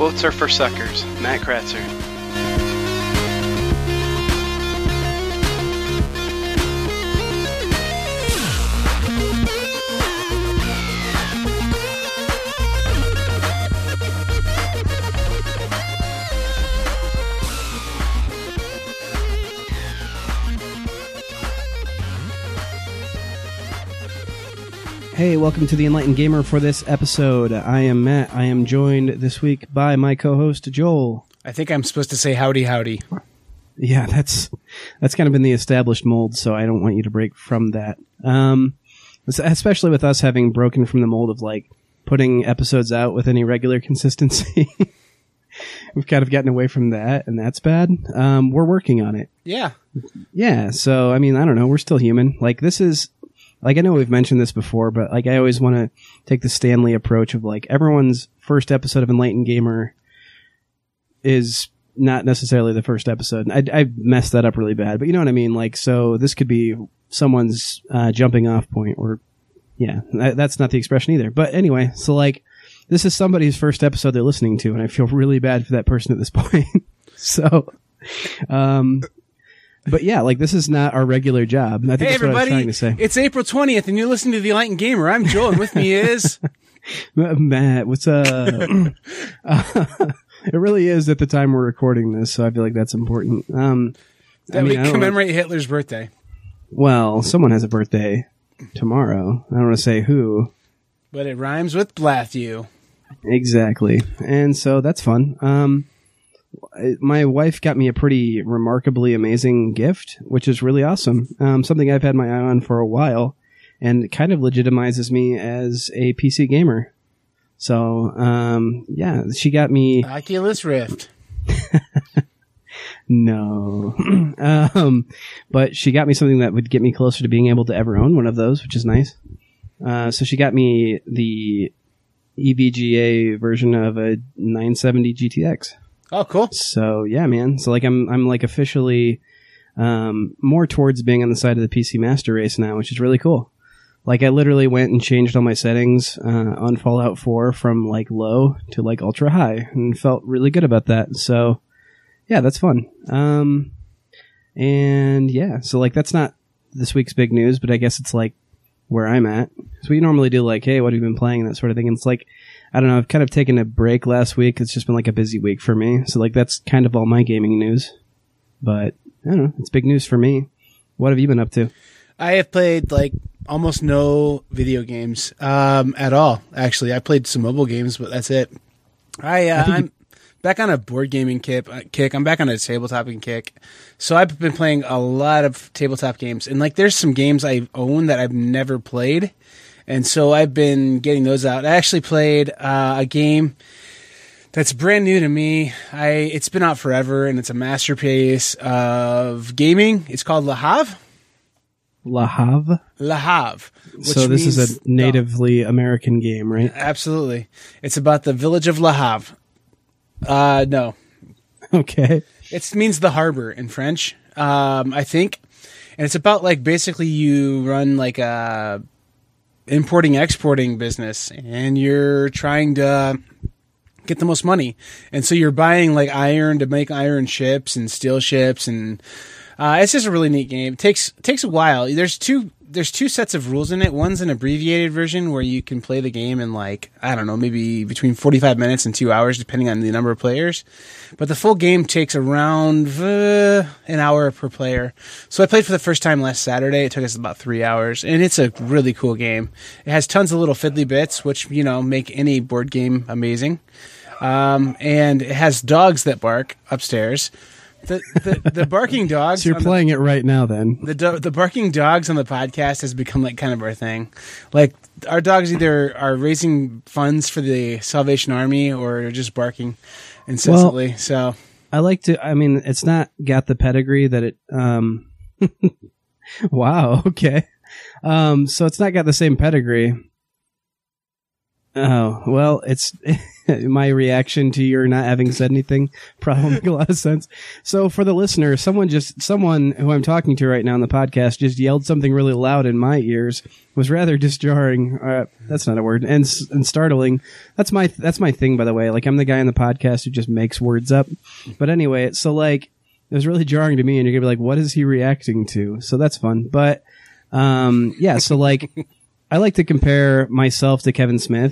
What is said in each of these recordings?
Boats are for suckers. Matt Kratzer. Hey, welcome to the Enlightened Gamer for this episode. I am Matt. I am joined this week by my co-host, Joel. I think I'm supposed to say howdy, howdy. Yeah, that's kind of been the established mold, so I don't want you to break from that. Especially with us having broken from the mold of, like, putting episodes out with any regular consistency. We've kind of gotten away from that, and that's bad. We're working on it. Yeah. Yeah, so, I mean, I don't know. We're still human. Like, this is... Like, I know we've mentioned this before, but, like, I always want to take the Stanley approach of, like, everyone's first episode of Enlightened Gamer is not necessarily the first episode. I messed that up really bad, but you know what I mean? Like, so this could be someone's jumping off point, or, yeah, that's not the expression either. But anyway, so, like, this is somebody's first episode they're listening to, and I feel really bad for that person at this point. So, but yeah, like, this is not our regular job. I think hey, that's everybody, what I was trying to say. It's April 20th, and you're listening to The Enlightened Gamer. I'm Joel, and with me is... Matt, what's up? It really is at the time we're recording this, so I feel like that's important. We commemorate Hitler's birthday. Well, someone has a birthday tomorrow. I don't want to say who. But it rhymes with Blatthew. Exactly. And so that's fun. My wife got me a pretty remarkably amazing gift, which is really awesome. Something I've had my eye on for a while, and it kind of legitimizes me as a PC gamer. So, yeah, she got me... Oculus Rift. No. But she got me something that would get me closer to being able to ever own one of those, which is nice. So she got me the EVGA version of a 970 GTX. Oh, cool. So yeah, man. So like I'm like officially more towards being on the side of the PC Master Race now, which is really cool. Like I literally went and changed all my settings on Fallout 4 from like low to like ultra high, and felt really good about that. So yeah, that's fun. And yeah, so like that's not this week's big news, but I guess it's like where I'm at. So we normally do like, hey, what have you been playing, and that sort of thing. And it's like, I don't know, I've kind of taken a break last week. It's just been like a busy week for me. So like that's kind of all my gaming news. But I don't know, it's big news for me. What have you been up to? I have played like almost no video games at all. Actually, I played some mobile games, but that's it. I'm back on a board gaming kick. I'm back on a tabletoping kick. So I've been playing a lot of tabletop games, and like there's some games I own that I've never played. And so I've been getting those out. I actually played a game that's brand new to me. It's been out forever, and it's a masterpiece of gaming. It's called Le Havre. Le Havre? Le Havre. So this is a natively American game, right? Absolutely. It's about the village of Le Havre. No. Okay. It means the harbor in French, I think. And it's about like basically you run like a importing-exporting business, and you're trying to get the most money. And so you're buying like iron to make iron ships and steel ships, and it's just a really neat game. It takes a while. There's two sets of rules in it. One's an abbreviated version where you can play the game in like, I don't know, maybe between 45 minutes and 2 hours, depending on the number of players. But the full game takes around an hour per player. So I played for the first time last Saturday. It took us about 3 hours, and it's a really cool game. It has tons of little fiddly bits, which, you know, make any board game amazing. And it has dogs that bark upstairs. The barking dogs. So you're playing it right now, then. The barking dogs on the podcast has become like kind of our thing. Like our dogs either are raising funds for the Salvation Army or are just barking incessantly. Well, so I like to. I mean, it's not got the pedigree that it. Wow. Okay. So it's not got the same pedigree. Oh, well, it's my reaction to your not having said anything probably make a lot of sense. So for the listener, someone who I'm talking to right now on the podcast just yelled something really loud in my ears. Was rather disjarring. That's not a word. And startling. That's my thing, by the way. Like, I'm the guy on the podcast who just makes words up. But anyway, so like, it was really jarring to me, and you're gonna be like, what is he reacting to? So that's fun. But, yeah, so like, I like to compare myself to Kevin Smith.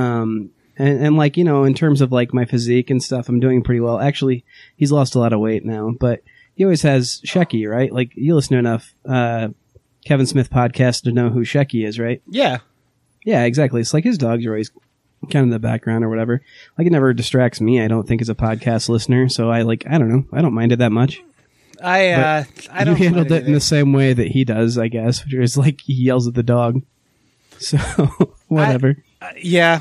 And like, you know, in terms of like my physique and stuff, I'm doing pretty well. Actually, he's lost a lot of weight now, but he always has Shecky, right? Like, you listen to enough, Kevin Smith podcast to know who Shecky is, right? Yeah. Yeah, exactly. It's like his dogs are always kind of in the background or whatever. Like, it never distracts me, I don't think, as a podcast listener. So I don't know. I don't mind it that much. I don't. You handled it in the same way that he does, I guess, which is like he yells at the dog. So whatever. Yeah.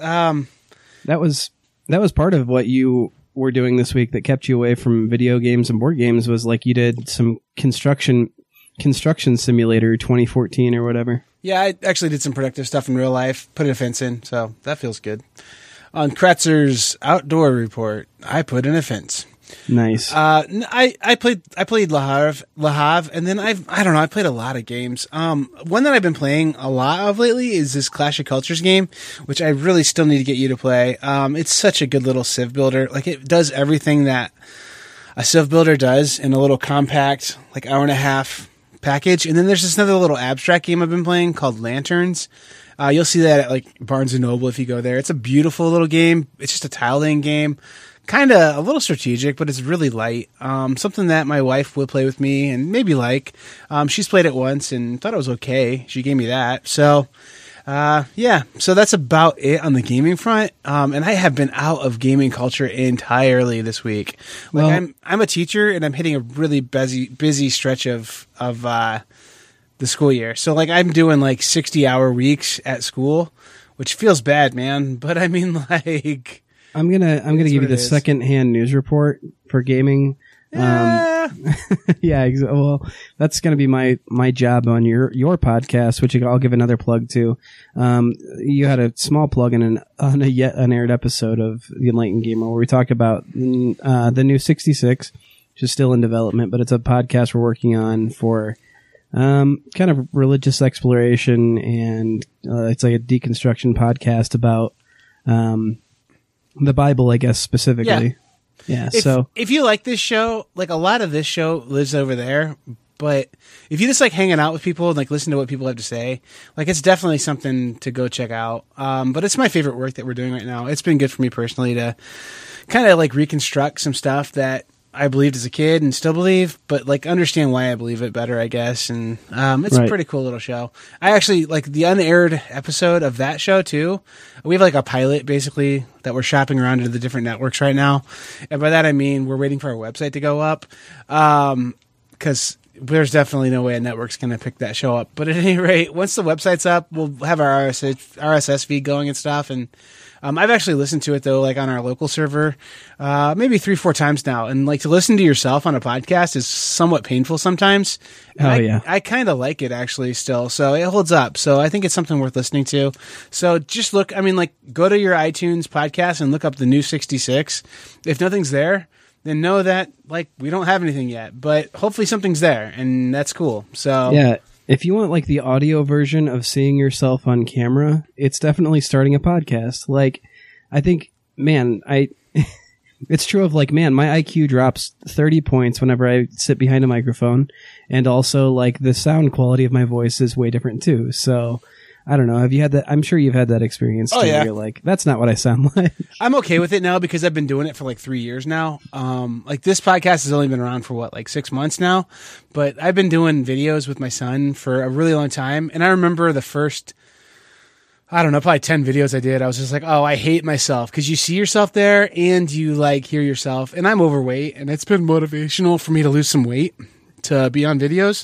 That was part of what you were doing this week that kept you away from video games and board games, was like you did some construction simulator 2014 or whatever. Yeah, I actually did some productive stuff in real life, put a fence in, so that feels good. On Kratzer's outdoor report, I put in a fence. Nice. I played Le Havre, and then I played a lot of games. One that I've been playing a lot of lately is this Clash of Cultures game, which I really still need to get you to play. It's such a good little Civ builder. Like, it does everything that a Civ builder does in a little compact, like, hour and a half package. And then there's this other little abstract game I've been playing called Lanterns. You'll see that at like Barnes & Noble if you go there. It's a beautiful little game. It's just a tile laying game. Kind of a little strategic, but it's really light. Something that my wife would play with me and maybe like. She's played it once and thought it was okay. She gave me that. So, yeah. So that's about it on the gaming front. And I have been out of gaming culture entirely this week. Like, well, I'm a teacher and I'm hitting a really busy stretch of the school year. So like, I'm doing like 60-hour weeks at school, which feels bad, man. But I mean, like, I'm gonna give you the second-hand news report for gaming. Yeah. Yeah. Well, that's gonna be my job on your podcast, which I'll give another plug to. You had a small plug on a yet unaired episode of The Enlightened Gamer where we talked about the new 66, which is still in development, but it's a podcast we're working on for kind of religious exploration, and it's like a deconstruction podcast about the Bible, I guess, specifically. Yeah. If you like this show, like, a lot of this show lives over there, but if you just like hanging out with people and like listen to what people have to say, like, it's definitely something to go check out. But it's my favorite work that we're doing right now. It's been good for me personally to kind of like reconstruct some stuff that I believed as a kid and still believe, but like understand why I believe it better, I guess. And it's a pretty cool little show. I actually like the unaired episode of that show too. We have like a pilot basically that we're shopping around to the different networks right now. And by that I mean we're waiting for our website to go up. Because there's definitely no way a network's going to pick that show up. But at any rate, once the website's up, we'll have our RSS feed going and stuff. And I've actually listened to it though, like on our local server, maybe 3-4 times now. And like, to listen to yourself on a podcast is somewhat painful sometimes. And I kind of like it actually still. So it holds up. So I think it's something worth listening to. So just go to your iTunes podcast and look up the new 66. If nothing's there, then know that like we don't have anything yet, but hopefully something's there, and that's cool. So yeah. If you want like the audio version of seeing yourself on camera, it's definitely starting a podcast. Like, I think, man, it's true of like, man, my IQ drops 30 points whenever I sit behind a microphone. And also like the sound quality of my voice is way different too. So I don't know. Have you had that? I'm sure you've had that experience too. Yeah. You're like, that's not what I sound like. I'm okay with it now because I've been doing it for like 3 years now. Like, this podcast has only been around for like 6 months now, but I've been doing videos with my son for a really long time. And I remember the first, I don't know, probably 10 videos I did. I was just like, oh, I hate myself, because you see yourself there and you like hear yourself, and I'm overweight, and it's been motivational for me to lose some weight to be on videos.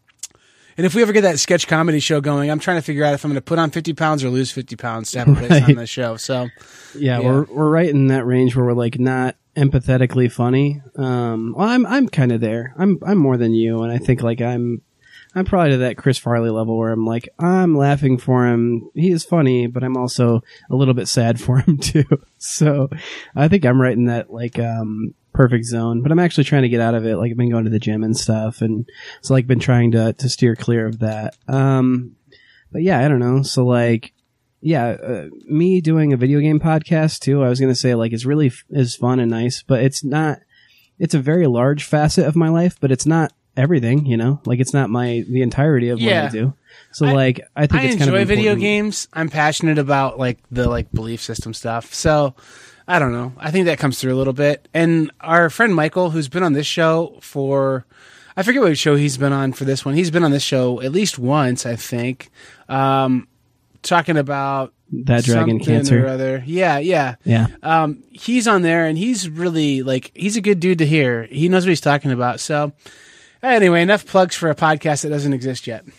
And if we ever get that sketch comedy show going, I'm trying to figure out if I'm going to put on 50 pounds or lose 50 pounds to have a place on the show. So, yeah, we're right in that range where we're like not empathetically funny. Well, I'm kind of there. I'm more than you, and I think like I'm I'm probably to that Chris Farley level where I'm like, I'm laughing for him. He is funny, but I'm also a little bit sad for him too. So I think I'm right in that like perfect zone, but I'm actually trying to get out of it. Like I've been going to the gym and stuff, and so like been trying to steer clear of that. But yeah, I don't know. So like, yeah, me doing a video game podcast too, I was going to say like it's really is fun and nice, but it's not, it's a very large facet of my life, but it's not everything, you know, like it's not the entirety of what I do. So like, I think it's kind of enjoy video important. games. I'm passionate about like the like belief system stuff. So I don't know. I think that comes through a little bit. And our friend Michael, who's been on this show for, I forget what show he's been on for this one. He's been on this show at least once, I think. Talking about that dragon cancer or other. Yeah. He's on there and he's really like, he's a good dude to hear. He knows what he's talking about. So anyway, enough plugs for a podcast that doesn't exist yet.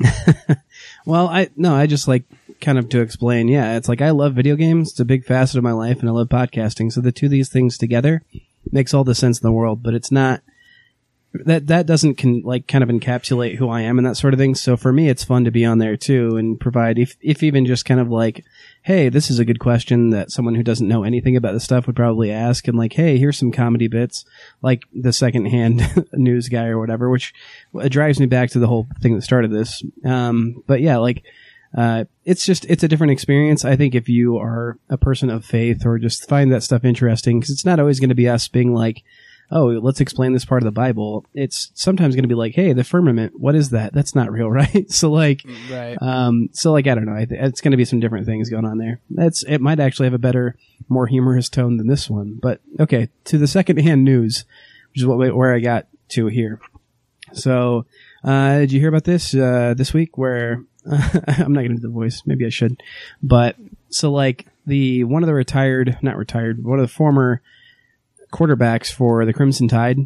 Well, I just like kind of to explain. Yeah, it's like I love video games. It's a big facet of my life, and I love podcasting. So the two of these things together makes all the sense in the world. But it's not that doesn't kind of encapsulate who I am and that sort of thing. So for me, it's fun to be on there too and provide, if even just kind of like, hey, this is a good question that someone who doesn't know anything about this stuff would probably ask, and like, hey, here's some comedy bits, like the secondhand news guy or whatever, which drives me back to the whole thing that started this. But yeah, like, it's a different experience. I think if you are a person of faith or just find that stuff interesting, because it's not always going to be us being like, oh, let's explain this part of the Bible. It's sometimes going to be like, hey, the firmament, what is that? That's not real, right? So like, right. So like, I don't know. It's going to be some different things going on there. It might actually have a better, more humorous tone than this one. But okay, to the secondhand news, which is where I got to here. So, did you hear about this week where, I'm not going to do the voice. Maybe I should. But so like one of the former quarterbacks for the Crimson Tide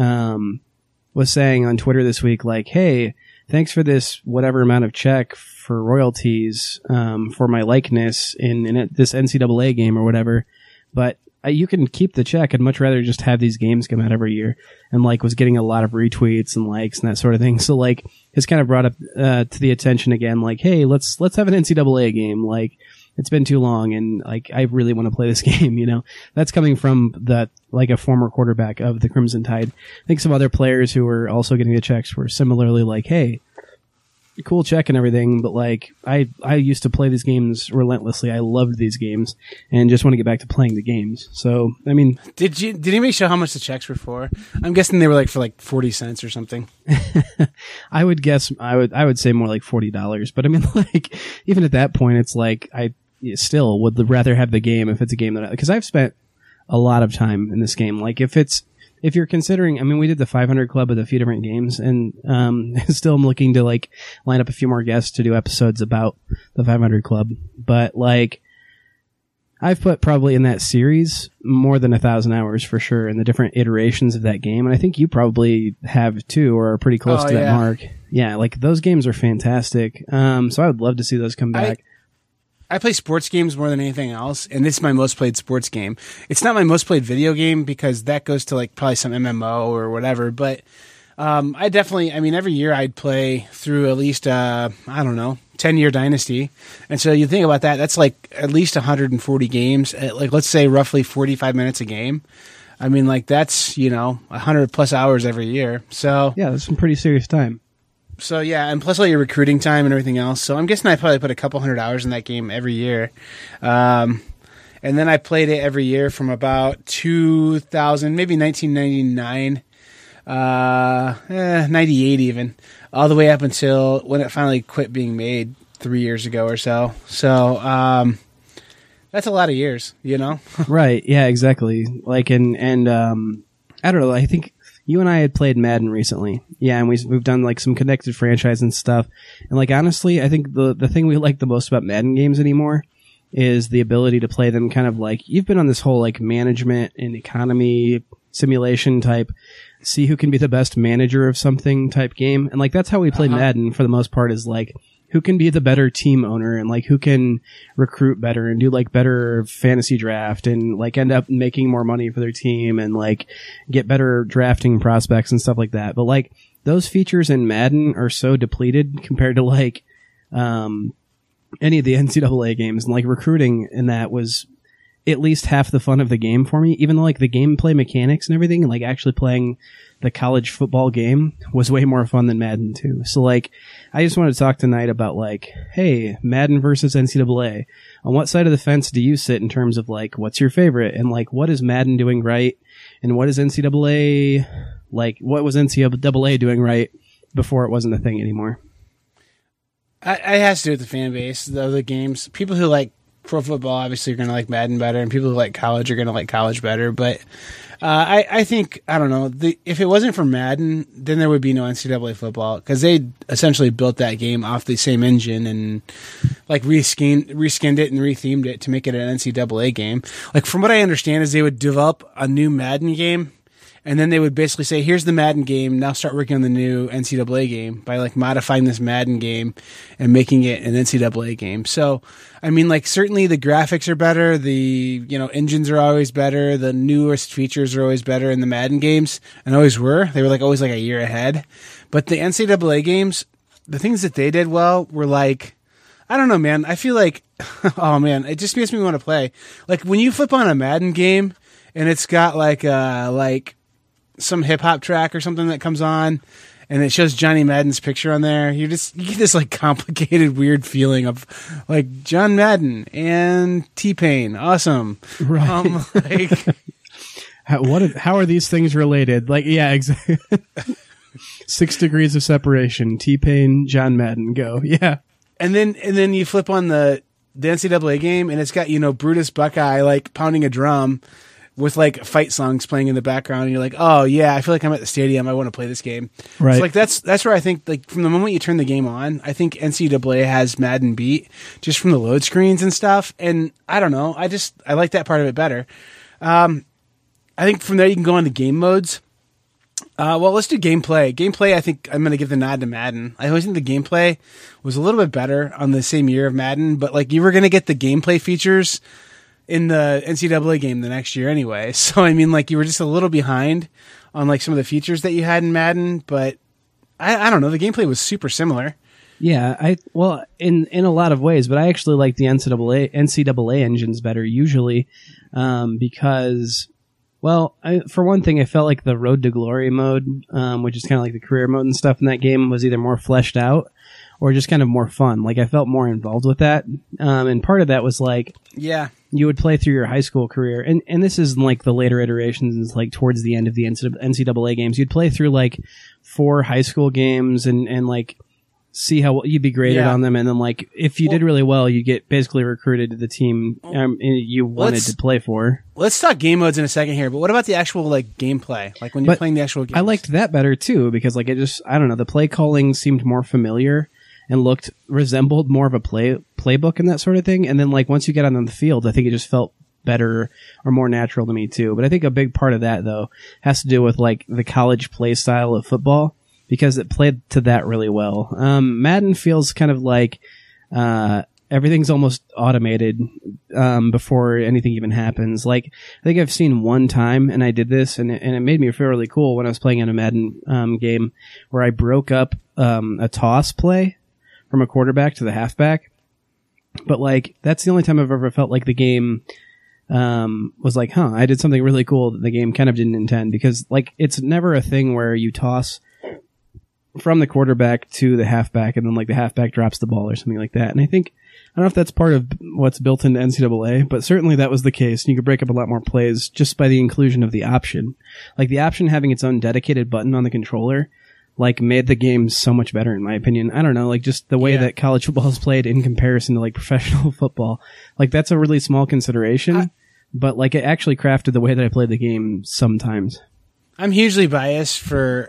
was saying on Twitter this week, like, hey, thanks for this whatever amount of check for royalties for my likeness in this NCAA game or whatever, but you can keep the check. I'd much rather just have these games come out every year, and like was getting a lot of retweets and likes and that sort of thing. So like it's kind of brought up to the attention again, like, hey, let's have an NCAA game. Like, it's been too long, and like I really want to play this game. You know, that's coming from a former quarterback of the Crimson Tide. I think some other players who were also getting the checks were similarly like, hey, cool check and everything, but like I used to play these games relentlessly. I loved these games and just want to get back to playing the games. So I mean, did anybody show how much the checks were for? I'm guessing they were like for like 40 cents or something. I would guess I would say more like $40, but I mean, like, even at that point, it's like I still would rather have the game if it's a game because I've spent a lot of time in this game. Like if you're considering, I mean, we did the 500 Club with a few different games, and still I'm looking to like line up a few more guests to do episodes about the 500 Club. But like, I've put probably in that series more than 1,000 hours for sure in the different iterations of that game, and I think you probably have too, or are pretty close to that mark. Yeah, like those games are fantastic. So I would love to see those come back. I play sports games more than anything else, and this is my most played sports game. It's not my most played video game because that goes to like probably some MMO or whatever, but I definitely, I mean, every year I'd play through at least, 10-year Dynasty. And so you think about that, that's like at least 140 games, at like let's say roughly 45 minutes a game. I mean, like that's, 100 plus hours every year. So yeah, that's some pretty serious time. So yeah, and plus all your recruiting time and everything else. So I'm guessing I probably put a couple 100 hours in that game every year. And then I played it every year from about 2000, maybe 1999, 98 even, all the way up until when it finally quit being made 3 years ago or so. So that's a lot of years, Right, yeah, exactly. Like, and I don't know, I think you and I had played Madden recently. Yeah, and we've done like some connected franchise and stuff. And like honestly, I think the thing we like the most about Madden games anymore is the ability to play them kind of like you've been on this whole like management and economy simulation type, see who can be the best manager of something type game. And like that's how we played Madden for the most part, is like who can be the better team owner and like who can recruit better and do like better fantasy draft and like end up making more money for their team and like get better drafting prospects and stuff like that. But like those features in Madden are so depleted compared to like any of the NCAA games. And like recruiting in that was at least half the fun of the game for me, even though like the gameplay mechanics and everything, and like actually playing the college football game was way more fun than Madden too. So like, I just wanted to talk tonight about like, hey, Madden versus NCAA. On what side of the fence do you sit in terms of like, what's your favorite? And like, what is Madden doing right? And what is NCAA, like, what was NCAA doing right before it wasn't a thing anymore? It has to do with the fan base, the games. People who like pro football obviously are going to like Madden better, and people who like college are going to like college better. But I think, I don't know, if it wasn't for Madden, then there would be no NCAA football, because they essentially built that game off the same engine and like reskinned it and rethemed it to make it an NCAA game. Like from what I understand is they would develop a new Madden game, and then they would basically say, here's the Madden game, now start working on the new NCAA game by like modifying this Madden game and making it an NCAA game. So, I mean, like certainly the graphics are better, the, engines are always better, the newest features are always better in the Madden games, and always were. They were like always like a year ahead. But the NCAA games, the things that they did well were like, I don't know, man. I feel like, oh man, it just makes me want to play. Like when you flip on a Madden game and it's got like some hip hop track or something that comes on, and it shows Johnny Madden's picture on there, you get this like complicated, weird feeling of like John Madden and T-Pain. Awesome. Right. Like how are these things related? Like, yeah, exactly. 6 degrees of separation. T-Pain, John Madden, go. Yeah. And then you flip on the NCAA game, and it's got, Brutus Buckeye like pounding a drum with like fight songs playing in the background, and you're like, oh yeah, I feel like I'm at the stadium. I want to play this game. Right. So like that's where I think, like, from the moment you turn the game on, I think NCAA has Madden beat just from the load screens and stuff. And I don't know, I like that part of it better. I think from there you can go on the game modes. Well, let's do gameplay. Gameplay, I think I'm going to give the nod to Madden. I always think the gameplay was a little bit better on the same year of Madden, but like you were going to get the gameplay features in the NCAA game the next year anyway. So, I mean, like, you were just a little behind on like some of the features that you had in Madden, but I don't know, the gameplay was super similar. Yeah, in a lot of ways, but I actually like the NCAA engines better usually, because, well, for one thing, I felt like the Road to Glory mode, which is kind of like the career mode and stuff in that game, was either more fleshed out or just kind of more fun. Like, I felt more involved with that. And part of that was like, yeah, you would play through your high school career. And this is like the later iterations, like towards the end of the NCAA games. You'd play through like 4 high school games and like see how you'd be graded on them. And then like, if you did really well, you get basically recruited to the team you wanted to play for. Let's talk game modes in a second here, but what about the actual like gameplay? Like when you're playing the actual game? I liked that better too, because like I don't know, the play calling seemed more familiar and resembled more of a playbook and that sort of thing. And then like once you get on the field, I think it just felt better or more natural to me too. But I think a big part of that though has to do with like the college play style of football, because it played to that really well. Madden feels kind of like everything's almost automated before anything even happens. Like, I think I've seen one time, and I did this, and it made me feel really cool when I was playing in a Madden game, where I broke up a toss play from a quarterback to the halfback. But like, that's the only time I've ever felt like the game was like, I did something really cool that the game kind of didn't intend, because like, it's never a thing where you toss from the quarterback to the halfback and then like the halfback drops the ball or something like that. And I don't know if that's part of what's built into NCAA, but certainly that was the case. And you could break up a lot more plays just by the inclusion of the option. Like the option having its own dedicated button on the controller, like made the game so much better in my opinion. I don't know, like just the way that college football is played in comparison to like professional football. Like that's a really small consideration, but like it actually crafted the way that I played the game sometimes. I'm hugely biased for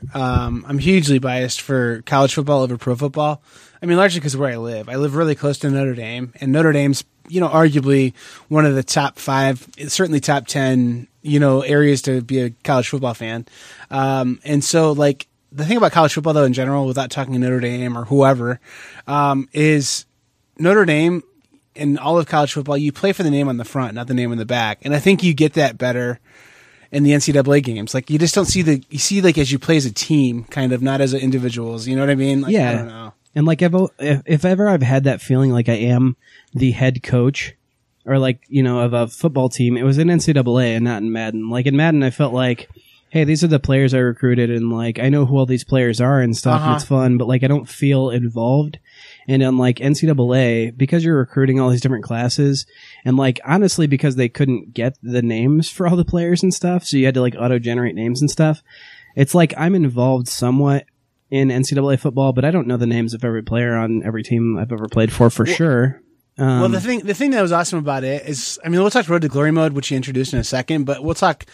college football over pro football. I mean, largely because of where I live. I live really close to Notre Dame, and Notre Dame's, arguably one of the top 5, certainly top 10, areas to be a college football fan. And so like the thing about college football though in general, without talking to Notre Dame or whoever, is Notre Dame in all of college football, you play for the name on the front, not the name on the back. And I think you get that better in the NCAA games. Like you just don't see you see like as you play as a team, kind of not as individuals. You know what I mean? Like, yeah. I don't know. And like if ever I've had that feeling like I am the head coach or like, you know, of a football team, it was in NCAA and not in Madden. Like in Madden, I felt like, hey, these are the players I recruited and like I know who all these players are and stuff. And it's fun, but like I don't feel involved. And on like NCAA, because you're recruiting all these different classes, and like honestly, because they couldn't get the names for all the players and stuff, so you had to like auto generate names and stuff. It's like I'm involved somewhat in NCAA football, but I don't know the names of every player on every team I've ever played for sure. Well, the thing that was awesome about it is, I mean, we'll talk Road to Glory mode, which you introduced in a second, but we'll talk,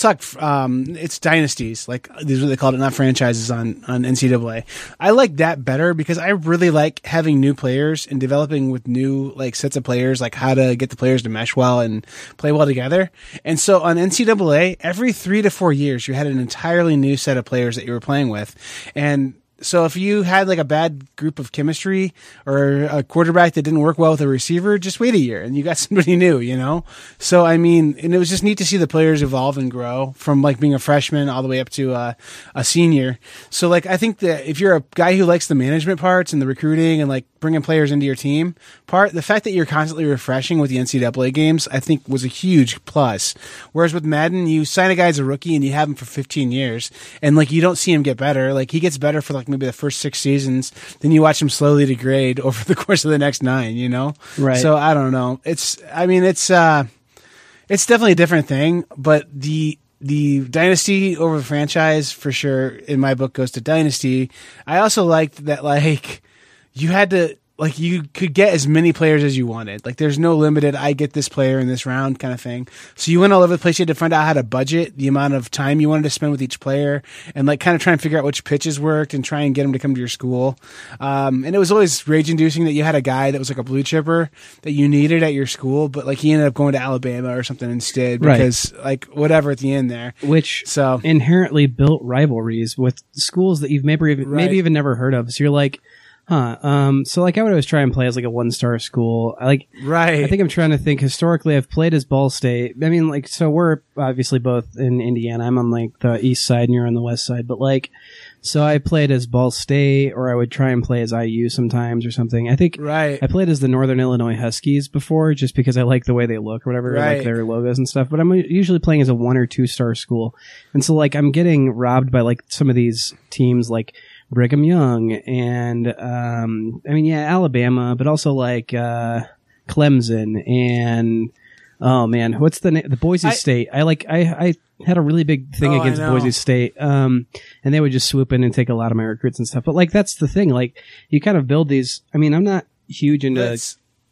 it's dynasties, like these are what they called it, not franchises on NCAA. I like that better because I really like having new players and developing with new, like, sets of players, like how to get the players to mesh well and play well together. And so on NCAA, every 3 to 4 years, you had an entirely new set of players that you were playing with. And so if you had like a bad group of chemistry or a quarterback that didn't work well with a receiver, just wait a year and you got somebody new, you know? So, I mean, and it was just neat to see the players evolve and grow from like being a freshman all the way up to a senior. So like, I think that if you're a guy who likes the management parts and the recruiting and like bringing players into your team part, the fact that you're constantly refreshing with the NCAA games, I think was a huge plus. Whereas with Madden, you sign a guy as a rookie and you have him for 15 years and like, you don't see him get better. Like he gets better for like maybe the first 6 seasons, then you watch him slowly degrade over the course of the next 9, you know? Right. So I don't know. It's definitely a different thing, but the dynasty over the franchise for sure in my book goes to dynasty. I also liked that like you had to, like you could get as many players as you wanted. Like there's no limited, I get this player in this round kind of thing. So you went all over the place. You had to find out how to budget the amount of time you wanted to spend with each player and like kind of try and figure out which pitches worked and try and get them to come to your school. And it was always rage inducing that you had a guy that was like a blue chipper that you needed at your school, but like he ended up going to Alabama or something instead because like whatever at the end there. Which so inherently built rivalries with schools that you've maybe even never heard of. So you're like, so like I would always try and play as like a 1-star school. I think I'm trying to think historically. I've played as Ball State. I mean, like, so we're obviously both in Indiana. I'm on like the east side and you're on the west side, but like, so I played as Ball State or I would try and play as IU sometimes or something. I think I played as the Northern Illinois Huskies before just because I like the way they look or whatever, like their logos and stuff, but I'm usually playing as a 1 or 2-star school. And so like I'm getting robbed by like some of these teams like Brigham Young and Alabama, but also like Clemson and oh man, what's the name? The Boise State. I had a really big thing against Boise State, and they would just swoop in and take a lot of my recruits and stuff. But like that's the thing, like you kind of build these. I mean, I'm not huge into.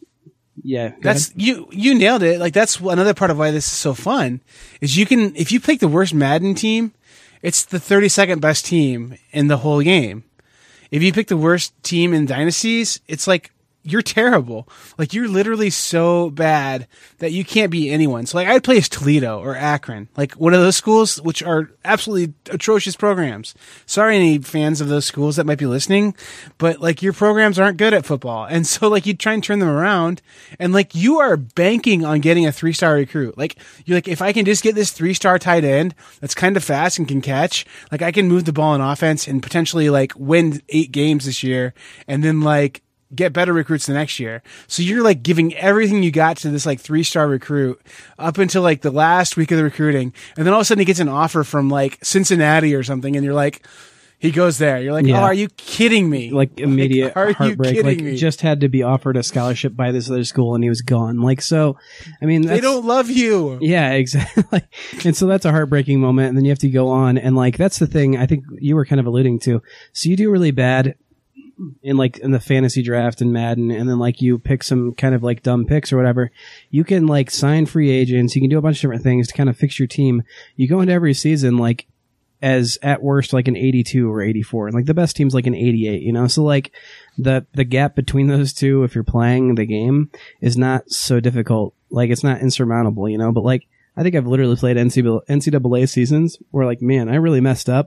You nailed it. Like that's another part of why this is so fun is if you pick the worst Madden team, it's the 32nd best team in the whole game. If you pick the worst team in dynasties, it's like you're terrible. Like you're literally so bad that you can't beat anyone. So like I'd play as Toledo or Akron, like one of those schools, which are absolutely atrocious programs. Sorry, any fans of those schools that might be listening, but like your programs aren't good at football. And so like you try and turn them around and like you are banking on getting a 3-star recruit. Like you're like, if I can just get this 3-star tight end that's kind of fast and can catch, like I can move the ball in offense and potentially like win 8 games this year. And then like, get better recruits the next year. So you're like giving everything you got to this like 3-star recruit up until like the last week of the recruiting. And then all of a sudden he gets an offer from like Cincinnati or something. And you're like, he goes there. You're like, oh, are you kidding me? Like immediate heartbreak. Like me? Just had to be offered a scholarship by this other school and he was gone. Like, so, I mean, they don't love you. Yeah, exactly. And so that's a heartbreaking moment. And then you have to go on. And like, that's the thing I think you were kind of alluding to. So you do really bad in the fantasy draft and Madden, and then like you pick some kind of like dumb picks or whatever, you can like sign free agents, you can do a bunch of different things to kind of fix your team. You go into every season like as at worst like an 82 or 84, and like the best team's like an 88, you know? So like the gap between those two, if you're playing the game, is not so difficult. Like it's not insurmountable, you know? But like I think I've literally played NCAA seasons where like, man, I really messed up.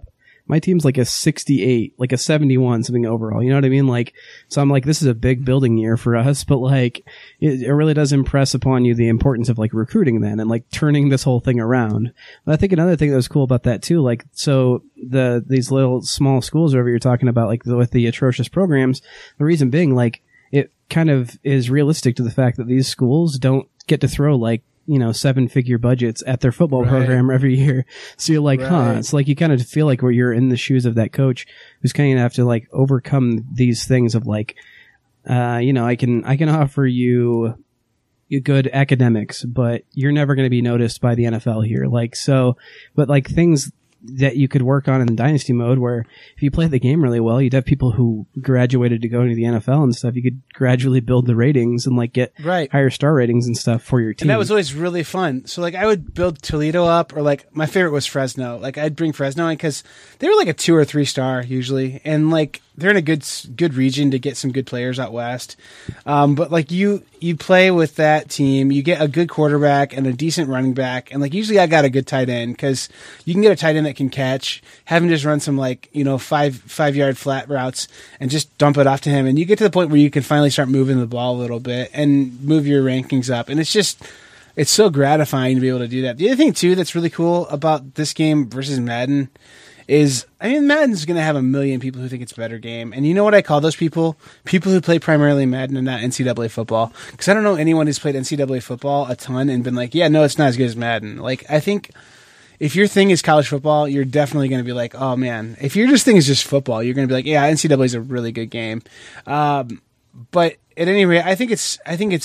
my team's like a 68, like a 71, something overall. You know what I mean? Like, so I'm like, this is a big building year for us, but like, it really does impress upon you the importance of like recruiting then and like turning this whole thing around. But I think another thing that was cool about that too, like, so these little small schools over you're talking about, like with the atrocious programs, the reason being like, it kind of is realistic to the fact that these schools don't get to throw like, 7-figure budgets at their football program every year. So you're like, it's like you kind of feel like where you're in the shoes of that coach who's kind of have to like overcome these things of like, I can offer you good academics, but you're never going to be noticed by the NFL here. Like, so, but like things that you could work on in dynasty mode where if you play the game really well, you'd have people who graduated to go into the NFL and stuff. You could gradually build the ratings and like get higher star ratings and stuff for your team. And that was always really fun. So like I would build Toledo up, or like my favorite was Fresno. Like I'd bring Fresno in because they were like a 2 or 3 star usually. And like they're in a good region to get some good players out west. But like you play with that team, you get a good quarterback and a decent running back. And like usually I got a good tight end because you can get a tight end that can catch, have him just run some like, 5-yard flat routes and just dump it off to him. And you get to the point where you can finally start moving the ball a little bit and move your rankings up. And it's so gratifying to be able to do that. The other thing too that's really cool about this game versus Madden is, Madden's going to have a million people who think it's a better game. And you know what I call those people? People who play primarily Madden and not NCAA football. Because I don't know anyone who's played NCAA football a ton and been like, yeah, no, it's not as good as Madden. Like, I think if your thing is college football, you're definitely going to be like, oh man. If your thing is just football, you're going to be like, yeah, NCAA is a really good game. But at any rate, I think it's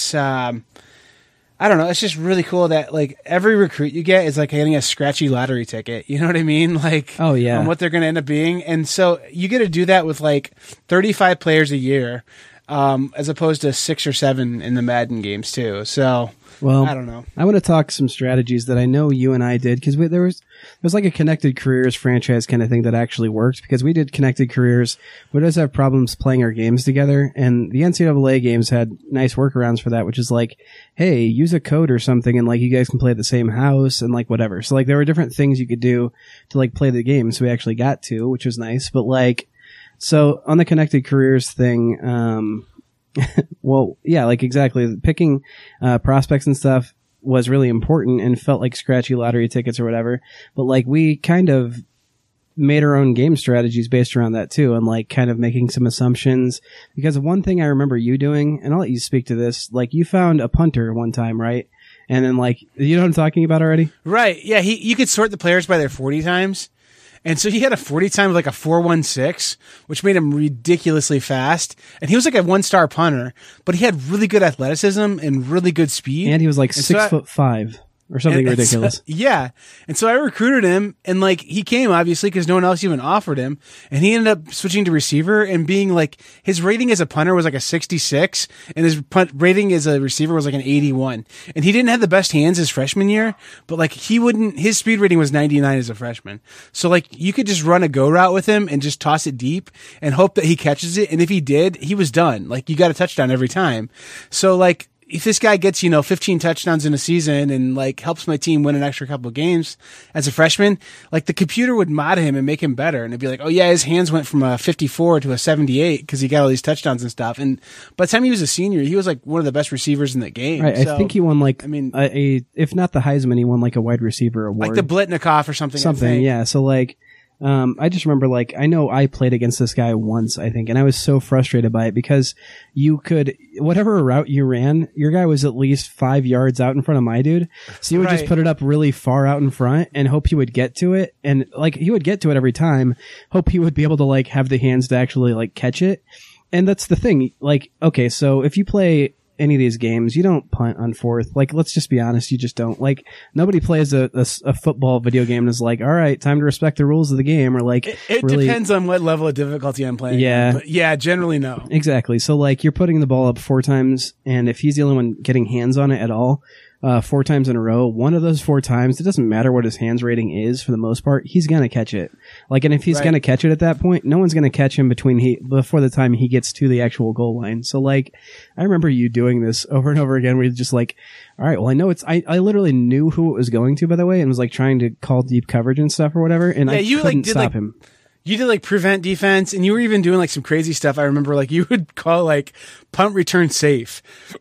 I don't know. It's just really cool that like every recruit you get is like getting a scratchy lottery ticket. You know what I mean? Like, on what they're going to end up being. And so you get to do that with like 35 players a year, as opposed to 6 or 7 in the Madden games too. So, I don't know. I want to talk some strategies that I know you and I did because there was like a Connected Careers franchise kind of thing that actually worked because we did Connected Careers. We just have problems playing our games together, and the NCAA games had nice workarounds for that, which is like, hey, use a code or something, and like you guys can play at the same house and like whatever. So like there were different things you could do to like play the game. So we actually got to, which was nice. But like, so on the Connected Careers thing, well, yeah, like exactly. Picking prospects and stuff was really important and felt like scratchy lottery tickets or whatever. But like we kind of made our own game strategies based around that too, and like kind of making some assumptions. Because one thing I remember you doing, and I'll let you speak to this, like you found a punter one time, right? And then like, you know what I'm talking about already? Right. Yeah. You could sort the players by their 40 times. And so he had a 40 time of like a 4.16, which made him ridiculously fast. And he was like a 1-star punter, but he had really good athleticism and really good speed. And he was like 6'5" or something ridiculous. Yeah. And so I recruited him, and like he came obviously because no one else even offered him. And he ended up switching to receiver and being like, his rating as a punter was like a 66 and his rating as a receiver was like an 81. And he didn't have the best hands his freshman year, but like his speed rating was 99 as a freshman. So like you could just run a go route with him and just toss it deep and hope that he catches it. And if he did, he was done. Like you got a touchdown every time. So like, if this guy gets, 15 touchdowns in a season and like helps my team win an extra couple of games as a freshman, like the computer would mod him and make him better. And it'd be like, oh yeah, his hands went from a 54 to a 78 because he got all these touchdowns and stuff. And by the time he was a senior, he was like one of the best receivers in the game. Right. So, I think he won like, if not the Heisman, he won like a wide receiver award. Like the Blitnikoff or something. Something, yeah. So like, I just remember like, I know I played against this guy once, I think, and I was so frustrated by it because you could, whatever route you ran, your guy was at least 5 yards out in front of my dude. So you would just put it up really far out in front and hope he would get to it. And like, he would get to it every time, hope he would be able to like have the hands to actually like catch it. And that's the thing. Like, okay, so if you play any of these games, you don't punt on fourth. Like, let's just be honest, you just don't. Like, nobody plays a football video game and is like, all right, time to respect the rules of the game, or like, it really depends on what level of difficulty I'm playing. Yeah. But yeah, generally no. Exactly. So like, you're putting the ball up 4 times, and if he's the only one getting hands on it at all, 4 times in a row, one of those 4 times, it doesn't matter what his hands rating is for the most part, he's gonna catch it. Like, and if he's gonna catch it at that point, no one's gonna catch him before the time he gets to the actual goal line. So like, I remember you doing this over and over again where you're just like, all right, well, I know I literally knew who it was going to, by the way, and was like trying to call deep coverage and stuff or whatever, and I couldn't stop him. You did like prevent defense, and you were even doing like some crazy stuff. I remember like you would call like punt return safe.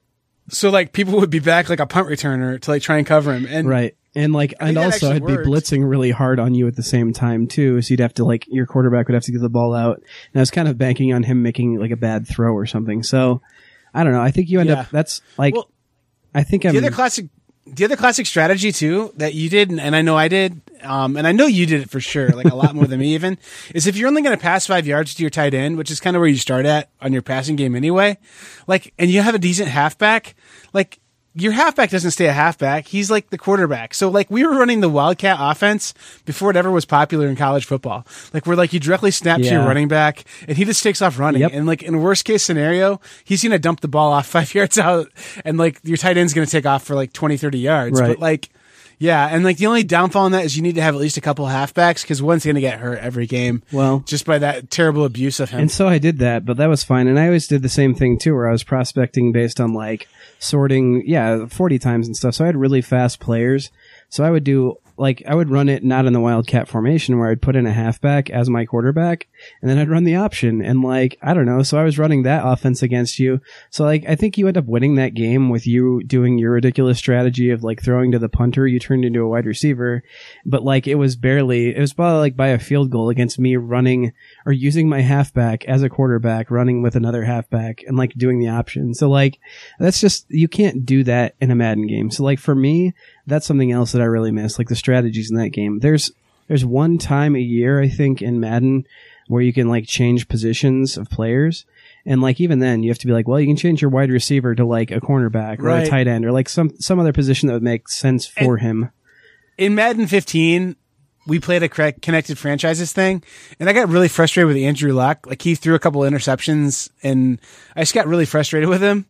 So like people would be back like a punt returner to like try and cover him. And right. And like, and also I'd be blitzing really hard on you at the same time too. So you'd have to like, your quarterback would have to get the ball out. And I was kind of banking on him making like a bad throw or something. So I don't know. I think you end up, that's like, well, I think the other classic strategy too that you did, and I know I did, and I know you did it for sure, like a lot more than me even, is if you're only going to pass 5 yards to your tight end, which is kind of where you start at on your passing game anyway, like, and you have a decent halfback, like, your halfback doesn't stay a halfback. He's like the quarterback. So like we were running the Wildcat offense before it ever was popular in college football. Like where like you directly snap to your running back and he just takes off running. Yep. And like in a worst case scenario, he's going to dump the ball off 5 yards out and like your tight end's going to take off for like 20, 30 yards. Right. But like, yeah. And like the only downfall in that is you need to have at least a couple halfbacks because one's going to get hurt every game. Well, just by that terrible abuse of him. And so I did that, but that was fine. And I always did the same thing too, where I was prospecting based on like sorting, 40 times and stuff. So I had really fast players. So I would do like, I would run it not in the Wildcat formation where I'd put in a halfback as my quarterback and then I'd run the option and like, I don't know. So I was running that offense against you. So like, I think you end up winning that game with you doing your ridiculous strategy of like throwing to the punter. You turned into a wide receiver, but like it was probably like by a field goal against me running or using my halfback as a quarterback, running with another halfback and like doing the option. So like, that's just, you can't do that in a Madden game. So like for me, that's something else that I really miss, like the strategies in that game. There's one time a year, I think, in Madden where you can like change positions of players. And like even then you have to be like, well, you can change your wide receiver to like a cornerback or a tight end or like some other position that would make sense for him. In Madden 15, we played a connected franchises thing, and I got really frustrated with Andrew Luck. Like he threw a couple interceptions, and I just got really frustrated with him.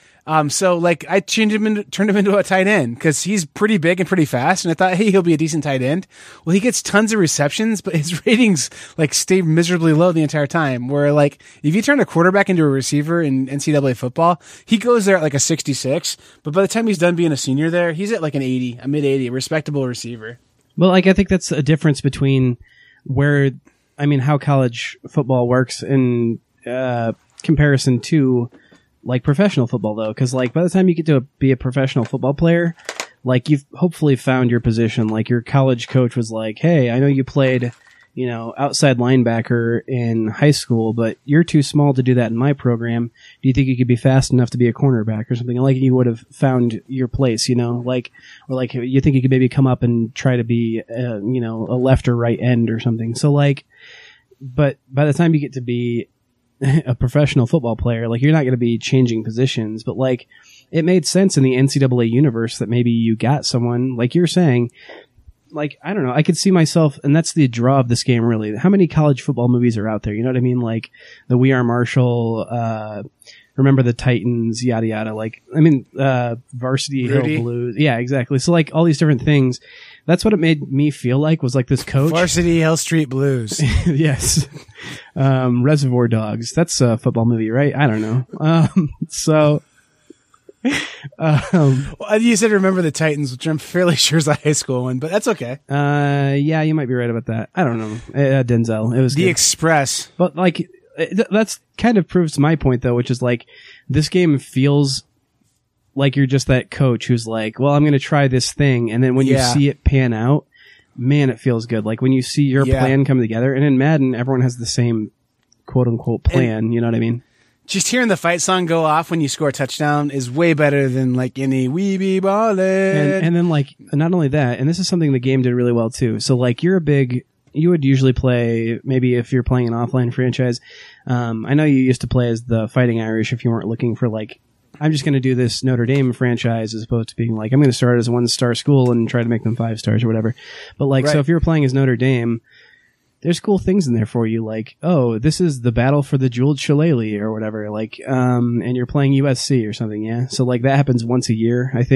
So like I turned him into a tight end because he's pretty big and pretty fast. And I thought, hey, he'll be a decent tight end. Well, he gets tons of receptions, but his ratings like stay miserably low the entire time. Where like if you turn a quarterback into a receiver in NCAA football, he goes there at like a 66. But by the time he's done being a senior there, he's at like an 80, a mid 80, a respectable receiver. Well, like I think that's a difference between how college football works in comparison to like professional football though, because like by the time you get to be a professional football player, like you've hopefully found your position. Like your college coach was like, hey, I know you played, outside linebacker in high school, but you're too small to do that in my program. Do you think you could be fast enough to be a cornerback or something? Like you would have found your place, or like you think you could maybe come up and try to be, a left or right end or something. So like, but by the time you get to be a professional football player, like you're not going to be changing positions, but like it made sense in the NCAA universe that maybe you got someone like you're saying, like, I don't know, I could see myself, and that's the draw of this game really. How many college football movies are out there? You know what I mean? Like the We Are Marshall, Remember the Titans, yada yada. Like, I mean, Varsity Hill Blues. Yeah, exactly. So like all these different things. That's what it made me feel like was like this coach. Varsity Hill Street Blues. Yes. Reservoir Dogs. That's a football movie, right? I don't know. Well, you said Remember the Titans, which I'm fairly sure is a high school one, but that's okay. Yeah, you might be right about that. I don't know. Denzel. It was The good. Express. But like, that's kind of proves my point though, which is like, this game feels like you're just that coach who's like, well, I'm going to try this thing. And then when you see it pan out, man, it feels good. Like when you see your plan come together. And in Madden, everyone has the same quote unquote plan. You know what I mean? Just hearing the fight song go off when you score a touchdown is way better than like any "We Be Ballin'." And then like, not only that, and this is something the game did really well too. So like you would usually play, maybe if you're playing an offline franchise. I know you used to play as the Fighting Irish if you weren't looking for like, I'm just going to do this Notre Dame franchise as opposed to being like, I'm going to start as a 1-star school and try to make them 5 stars or whatever. But like, So if you're playing as Notre Dame, there's cool things in there for you. Like, oh, this is the battle for the jeweled shillelagh or whatever. Like, and you're playing USC or something. Yeah. So like that happens once a year, I think.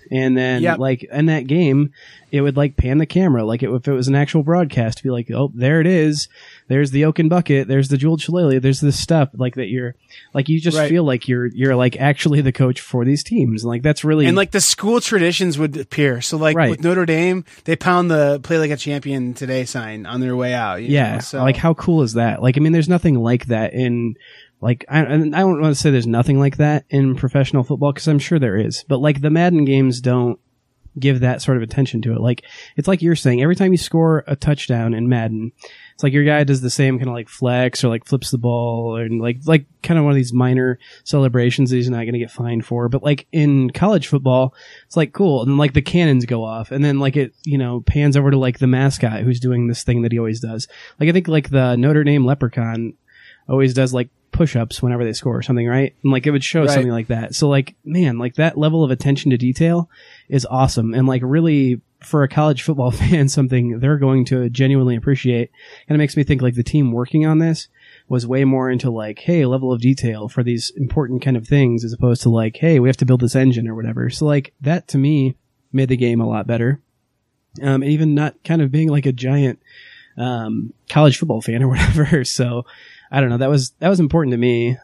And then Yep. like in that game, it would like pan the camera. Like if it was an actual broadcast, be like, oh, there it is. There's the Oaken Bucket. There's the Jeweled Shillelagh. There's this stuff like that. You're like, you just Right. feel like you're like actually the coach for these teams. Like that's really, And like the school traditions would appear. So like Right. with Notre Dame, they pound the "Play Like a Champion Today" sign on their way out. you yeah. know? So Like how cool is that? Like, I mean, there's nothing like that in like, and I don't want to say there's nothing like that in professional football, because I'm sure there is, but like the Madden games don't give that sort of attention to it. Like, it's like you're saying, every time you score a touchdown in Madden, it's like your guy does the same kind of like flex or like flips the ball and like kind of one of these minor celebrations that he's not going to get fined for. But like in college football, it's like cool. And then like the cannons go off and then like it, you know, pans over to like the mascot who's doing this thing that he always does. Like I think like the Notre Dame Leprechaun always does like push-ups whenever they score or something, right? And like it would show Right. something like that. So like, man, like that level of attention to detail is awesome. And like really for a college football fan, something they're going to genuinely appreciate. And it makes me think like the team working on this was way more into like, hey, level of detail for these important kind of things as opposed to like, hey, we have to build this engine or whatever. So like that to me made the game a lot better. And even not kind of being like a giant college football fan or whatever. So I don't know. That was important to me.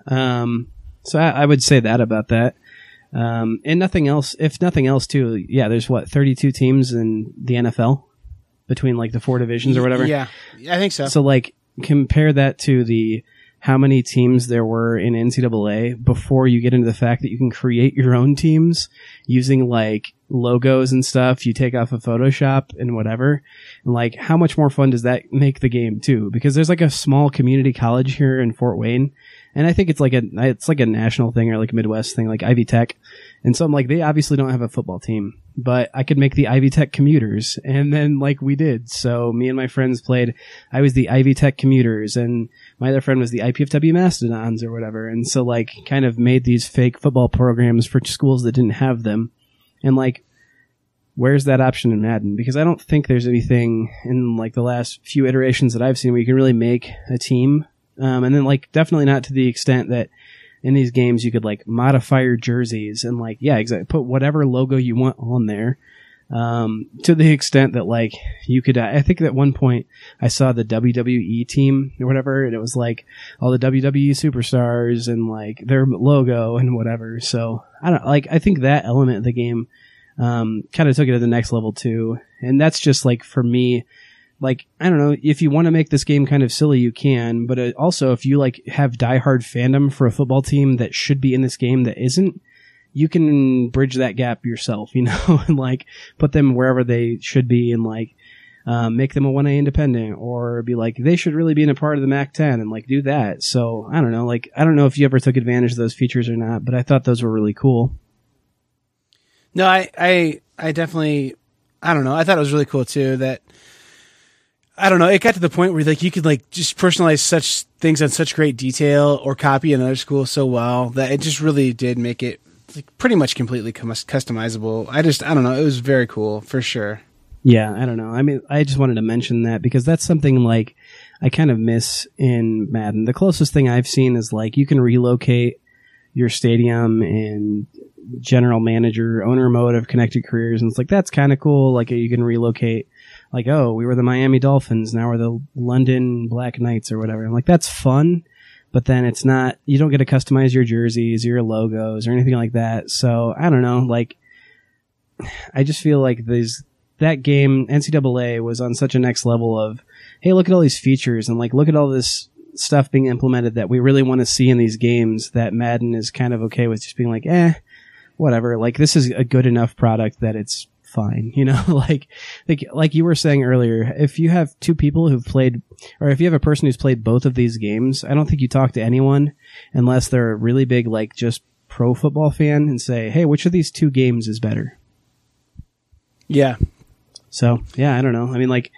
So I would say that about that. And nothing else, if nothing else too, yeah, there's 32 teams in the NFL between like the 4 divisions or whatever. Yeah, I think so. So like compare that to the how many teams there were in NCAA before you get into the fact that you can create your own teams using like logos and stuff. You take off of Photoshop and whatever. And like how much more fun does that make the game too? Because there's like a small community college here in Fort Wayne. And I think it's like a national thing or like a Midwest thing, like Ivy Tech. And so I'm like, they obviously don't have a football team, but I could make the Ivy Tech Commuters. And then like we did. So me and my friends played, I was the Ivy Tech Commuters and my other friend was the IPFW Mastodons or whatever. And so like kind of made these fake football programs for schools that didn't have them. And like, where's that option in Madden? Because I don't think there's anything in like the last few iterations that I've seen where you can really make a team. And then like definitely not to the extent that in these games you could like modify your jerseys and like, yeah, exactly. Put whatever logo you want on there. To the extent that like you could, I think at one point I saw the WWE team or whatever, and it was like all the WWE superstars and like their logo and whatever. So I think that element of the game, kind of took it to the next level too. And that's just like for me, like, I don't know, if you want to make this game kind of silly, you can, but also if you like have diehard fandom for a football team that should be in this game that isn't, you can bridge that gap yourself, you know, and like put them wherever they should be and like, make them a 1A independent or be like, they should really be in a part of the MAC-10 and like do that. So I don't know, like, I don't know if you ever took advantage of those features or not, but I thought those were really cool. No, I definitely, I don't know. I thought it was really cool too that, I don't know, it got to the point where like you could like just personalize such things on such great detail or copy another school so well that it just really did make it like pretty much completely customizable. I don't know. It was very cool for sure. Yeah, I don't know. I mean, I just wanted to mention that because that's something like I kind of miss in Madden. The closest thing I've seen is like you can relocate your stadium and general manager owner mode of Connected Careers, and it's like that's kind of cool. Like you can relocate, like, oh, we were the Miami Dolphins, now we're the London Black Knights or whatever. I'm like, that's fun, but then it's not, you don't get to customize your jerseys or your logos or anything like that. So I don't know, like I just feel like that game, NCAA, was on such a next level of, hey, look at all these features and like look at all this stuff being implemented that we really want to see in these games, that Madden is kind of okay with just being like, whatever. Like this is a good enough product that it's fine, you know, like you were saying earlier, if you have two people who've played, or if you have a person who's played both of these games, I don't think you talk to anyone unless they're a really big, like just pro football fan and say, hey, which of these two games is better? Yeah. So yeah, I don't know. I mean, like,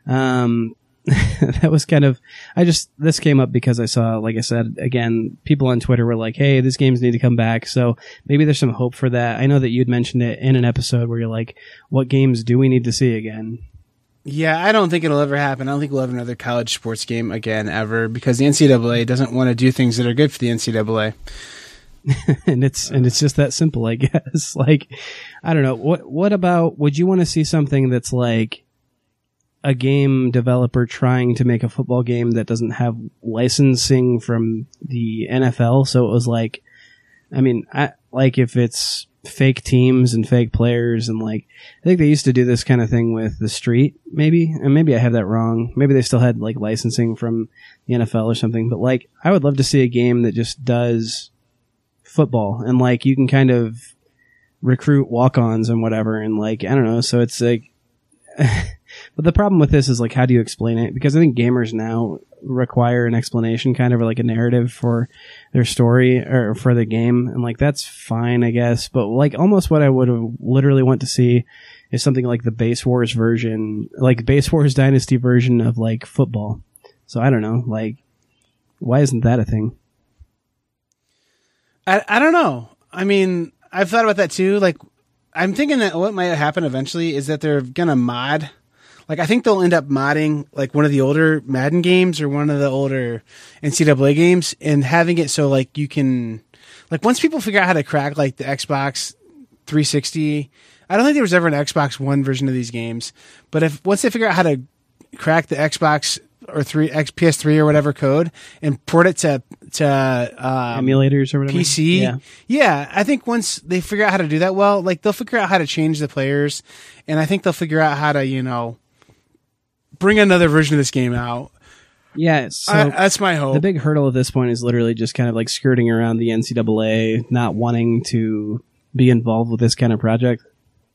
that was kind of, this came up because I saw, like I said, again, people on Twitter were like, hey, these games need to come back. So maybe there's some hope for that. I know that you'd mentioned it in an episode where you're like, what games do we need to see again? Yeah, I don't think it'll ever happen. I don't think we'll have another college sports game again ever because the NCAA doesn't want to do things that are good for the NCAA. and it's just that simple, I guess. Like, I don't know. What about, would you want to see something that's like a game developer trying to make a football game that doesn't have licensing from the NFL? So it was like, I mean, like if it's fake teams and fake players, and like, I think they used to do this kind of thing with The Street, maybe, and maybe I have that wrong. Maybe they still had like licensing from the NFL or something, but like, I would love to see a game that just does football, and like, you can kind of recruit walk-ons and whatever, and like, I don't know, so it's like, but the problem with this is like, how do you explain it? Because I think gamers now require an explanation, kind of like a narrative for their story or for the game, and like, that's fine, I guess, but like, almost what I would have literally want to see is something like the Base Wars version, like Base Wars Dynasty version of like football. So I don't know, like, why isn't that a thing? I don't know. I mean, I've thought about that too. Like, I'm thinking that what might happen eventually is that they're gonna mod. Like, I think they'll end up modding like one of the older Madden games or one of the older NCAA games, and having it so like you can, like, once people figure out how to crack like the Xbox 360. I don't think there was ever an Xbox One version of these games, but once they figure out how to crack the Xbox or PS3 or whatever code and port it to emulators or whatever, PC. Yeah, I think once they figure out how to do that well, like, they'll figure out how to change the players, and I think they'll figure out how to, you know, bring another version of this game out. Yeah, so that's my hope. The big hurdle at this point is literally just kind of like skirting around the NCAA, not wanting to be involved with this kind of project.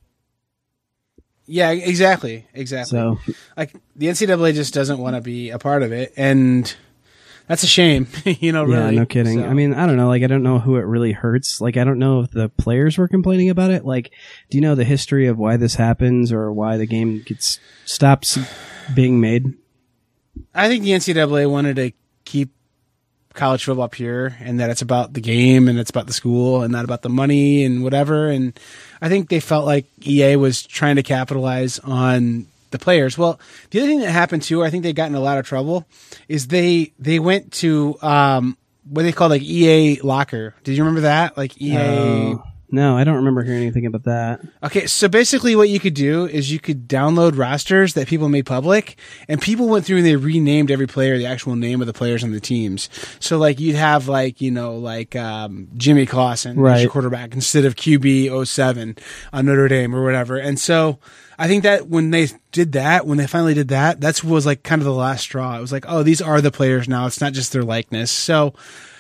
Yeah, exactly. So, like, the NCAA just doesn't want to be a part of it, and that's a shame, you know, really. Yeah, no kidding. So. I mean, I don't know, like, I don't know who it really hurts. Like, I don't know if the players were complaining about it. Like, do you know the history of why this happens or why the game stops being made? I think the NCAA wanted to keep college football pure, and that it's about the game and it's about the school and not about the money and whatever. And I think they felt like EA was trying to capitalize on the players. Well, the other thing that happened too, I think they got in a lot of trouble, is they went to what they call like EA Locker. Did you remember that? Like EA. No, I don't remember hearing anything about that. Okay, so basically what you could do is you could download rosters that people made public, and people went through and they renamed every player the actual name of the players on the teams. So like, you'd have like, you know, like Jimmy Clausen as your quarterback instead of QB07 on Notre Dame or whatever. And so I think that when they finally did that, that was like kind of the last straw. It was like, oh, these are the players now. It's not just their likeness. So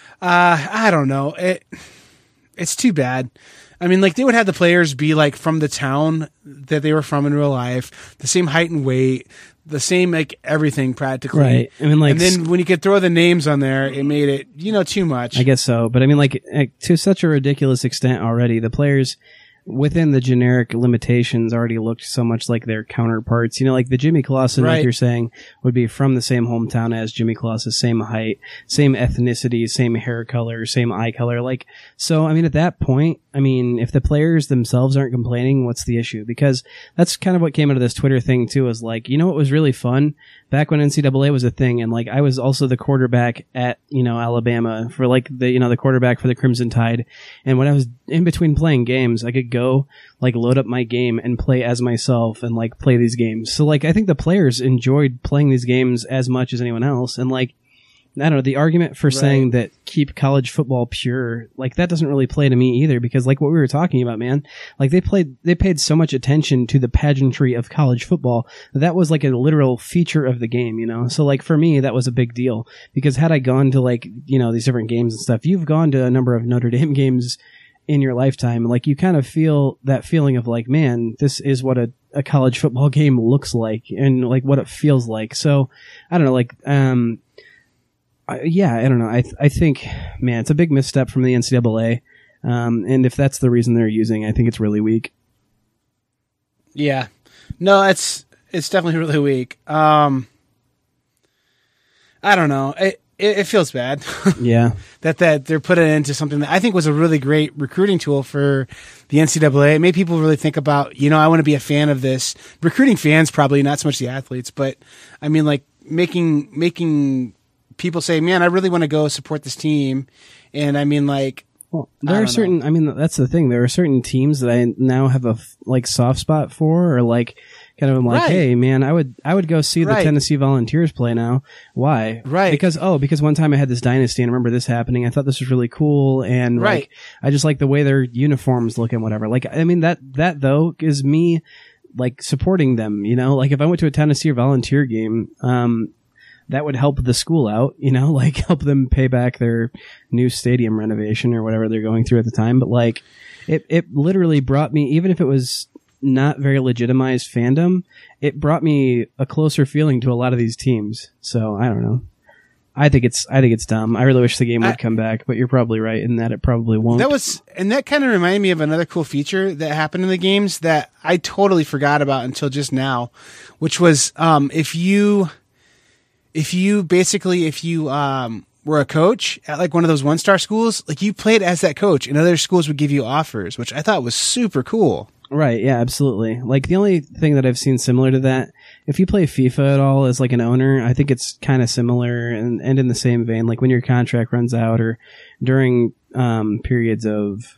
I don't know. It's too bad. I mean, like, they would have the players be like from the town that they were from in real life, the same height and weight, the same, like, everything practically. Right. I mean, like, and then when you could throw the names on there, it made it, you know, too much. I guess so. But I mean, like, to such a ridiculous extent already, the players within the generic limitations already looked so much like their counterparts. You know, like the Jimmy Clausen, like you're saying, would be from the same hometown as Jimmy Clausen, same height, same ethnicity, same hair color, same eye color. Like, so, I mean, at that point, I mean, if the players themselves aren't complaining, what's the issue? Because that's kind of what came out of this Twitter thing too, is like, you know what was really fun? Back when NCAA was a thing, and like, I was also the quarterback at, you know, Alabama for like the, you know, the quarterback for the Crimson Tide. And when I was in between playing games, I could go like load up my game and play as myself and like play these games. So like, I think the players enjoyed playing these games as much as anyone else. And like, I don't know, the argument for saying that keep college football pure, like, that doesn't really play to me either, because like what we were talking about, man, like they paid so much attention to the pageantry of college football that was like a literal feature of the game, you know? So like, for me, that was a big deal, because had I gone to like, you know, these different games and stuff, you've gone to a number of Notre Dame games in your lifetime, like, you kind of feel that feeling of like, man, this is what a college football game looks like and like what it feels like. So I don't know, like, I don't know. I think, man, it's a big misstep from the NCAA. And if that's the reason they're using, I think it's really weak. Yeah. No, it's definitely really weak. I don't know. It feels bad. Yeah. that they're putting it into something that I think was a really great recruiting tool for the NCAA. It made people really think about, you know, I want to be a fan of this. Recruiting fans, probably not so much the athletes, but I mean, like, making people say, man, I really want to go support this team. And I mean, like, Well, there I are don't certain. I mean, that's the thing. There are certain teams that I now have a soft spot for, or like kind of I'm like, Right. hey, man, I would go see the Right. Tennessee Volunteers play now. Why? Right. Because one time I had this dynasty and I remember this happening. I thought this was really cool, and Right. like I just like the way their uniforms look and whatever. Like, I mean, that though is me like supporting them. You know, like if I went to a Tennessee Volunteer game, that would help the school out, you know, like help them pay back their new stadium renovation or whatever they're going through at the time. But like, it literally brought me, even if it was not very legitimized fandom, it brought me a closer feeling to a lot of these teams. So I don't know. I think it's dumb. I really wish the game would come back, but you're probably right in that it probably won't. That kind of reminded me of another cool feature that happened in the games that I totally forgot about until just now, which was, if you were a coach at like one of those 1-star schools, like you played as that coach and other schools would give you offers, which I thought was super cool. Right, yeah, absolutely. Like the only thing that I've seen similar to that, if you play FIFA at all as like an owner, I think it's kind of similar and in the same vein, like when your contract runs out or during periods of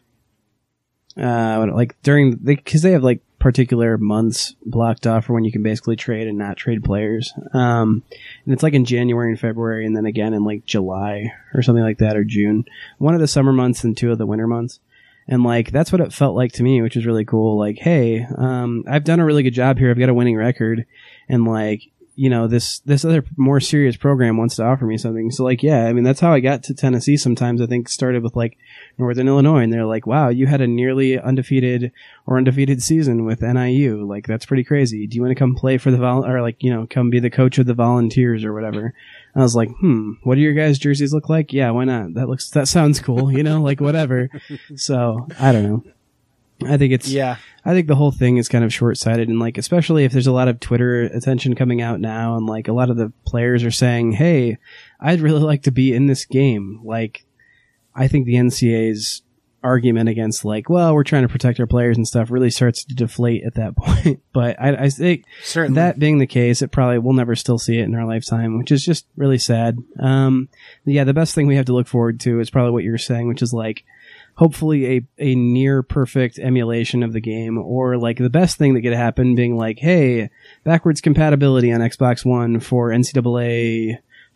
because they have like particular months blocked off for when you can basically trade and not trade players. And it's like in January and February and then again in like July or something like that, or June. One of the summer months and 2 of the winter months. And like, that's what it felt like to me, which is really cool. Like, hey, I've done a really good job here. I've got a winning record. And like, you know, this other more serious program wants to offer me something. So like, yeah, I mean, that's how I got to Tennessee sometimes. I think started with like Northern Illinois, and they're like, wow, you had a nearly undefeated season with NIU. Like, that's pretty crazy. Do you want to come play for the or like, you know, come be the coach of the Volunteers or whatever? I was like, what do your guys' jerseys look like? Yeah, why not? That sounds cool, you know, like whatever. So I don't know. I think I think the whole thing is kind of short-sighted, and like, especially if there's a lot of Twitter attention coming out now, and like a lot of the players are saying, hey, I'd really like to be in this game. Like, I think the NCAA's argument against like, well, we're trying to protect our players and stuff really starts to deflate at that point. But I think Certainly. that being the case, it probably we'll never still see it in our lifetime, which is just really sad. Yeah, the best thing we have to look forward to is probably what you're saying, which is like, hopefully a near perfect emulation of the game, or like the best thing that could happen being like, hey, backwards compatibility on Xbox One for NCAA